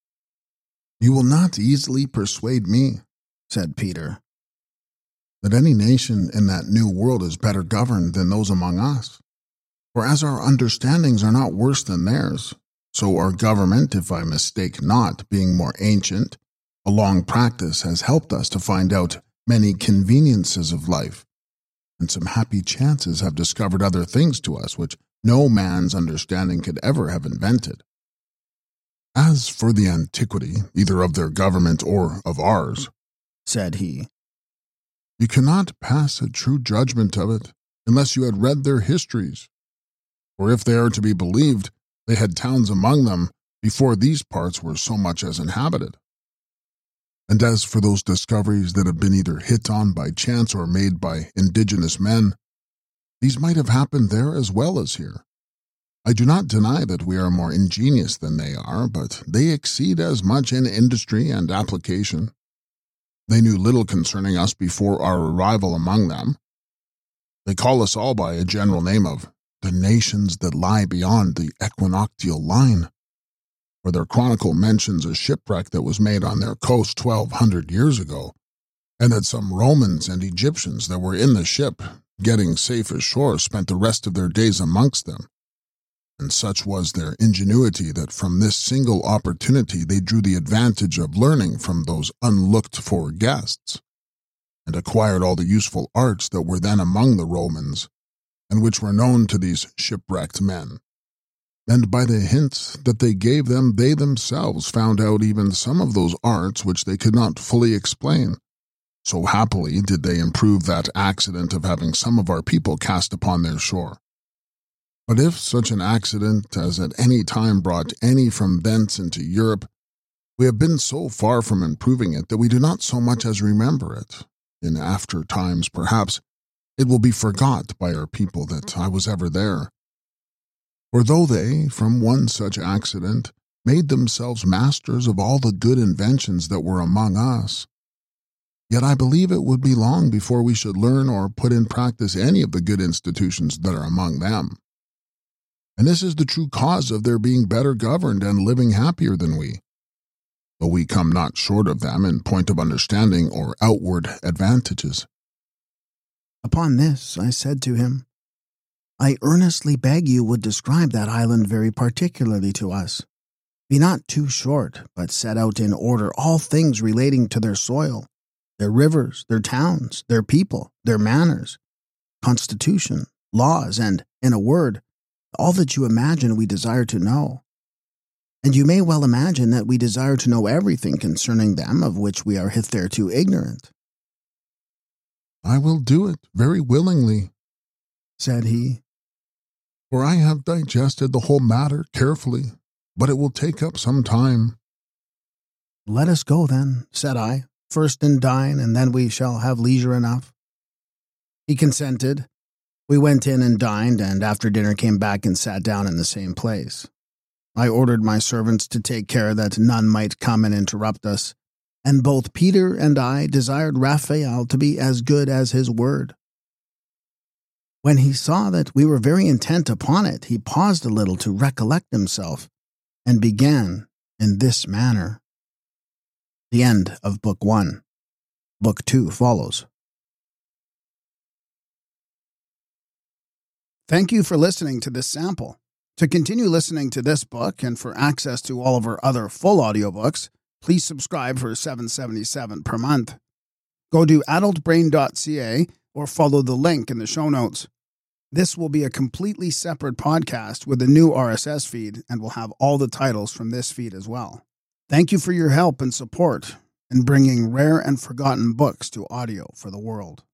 You will not easily persuade me, said Peter, that any nation in that new world is better governed than those among us. For as our understandings are not worse than theirs, so our government, if I mistake not, being more ancient, a long practice has helped us to find out many conveniences of life, and some happy chances have discovered other things to us which no man's understanding could ever have invented. As for the antiquity, either of their government or of ours, said he, you cannot pass a true judgment of it unless you had read their histories. For if they are to be believed, they had towns among them before these parts were so much as inhabited. And as for those discoveries that have been either hit on by chance or made by indigenous men, these might have happened there as well as here. I do not deny that we are more ingenious than they are, but they exceed as much in industry and application. They knew little concerning us before our arrival among them. They call us all by a general name of the nations that lie beyond the equinoctial line, for their chronicle mentions a shipwreck that was made on their coast twelve hundred years ago, and that some Romans and Egyptians that were in the ship, getting safe ashore, spent the rest of their days amongst them. And such was their ingenuity that from this single opportunity they drew the advantage of learning from those unlooked-for guests, and acquired all the useful arts that were then among the Romans, and which were known to these shipwrecked men. And by the hints that they gave them, they themselves found out even some of those arts which they could not fully explain. So happily did they improve that accident of having some of our people cast upon their shore. But if such an accident as at any time brought any from thence into Europe, we have been so far from improving it that we do not so much as remember it. In after times, perhaps, it will be forgot by our people that I was ever there. For though they, from one such accident, made themselves masters of all the good inventions that were among us, yet I believe it would be long before we should learn or put in practice any of the good institutions that are among them. And this is the true cause of their being better governed and living happier than we, though we come not short of them in point of understanding or outward advantages. Upon this I said to him, I earnestly beg you would describe that island very particularly to us. Be not too short, but set out in order all things relating to their soil, their rivers, their towns, their people, their manners, constitution, laws, and, in a word, all that you imagine we desire to know. And you may well imagine that we desire to know everything concerning them of which we are hitherto ignorant. I will do it very willingly, said he, for I have digested the whole matter carefully, but it will take up some time. Let us go then, said I, first and dine, and then we shall have leisure enough. He consented. We went in and dined, and after dinner came back and sat down in the same place. I ordered my servants to take care that none might come and interrupt us, and both Peter and I desired Raphael to be as good as his word. When he saw that we were very intent upon it, he paused a little to recollect himself, and began in this manner. The end of Book One. Book Two follows. Thank you for listening to this sample. To continue listening to this book and for access to all of our other full audiobooks, please subscribe for seven dollars and seventy-seven cents per month. Go to adult brain dot c a or follow the link in the show notes. This will be a completely separate podcast with a new R S S feed and will have all the titles from this feed as well. Thank you for your help and support in bringing rare and forgotten books to audio for the world.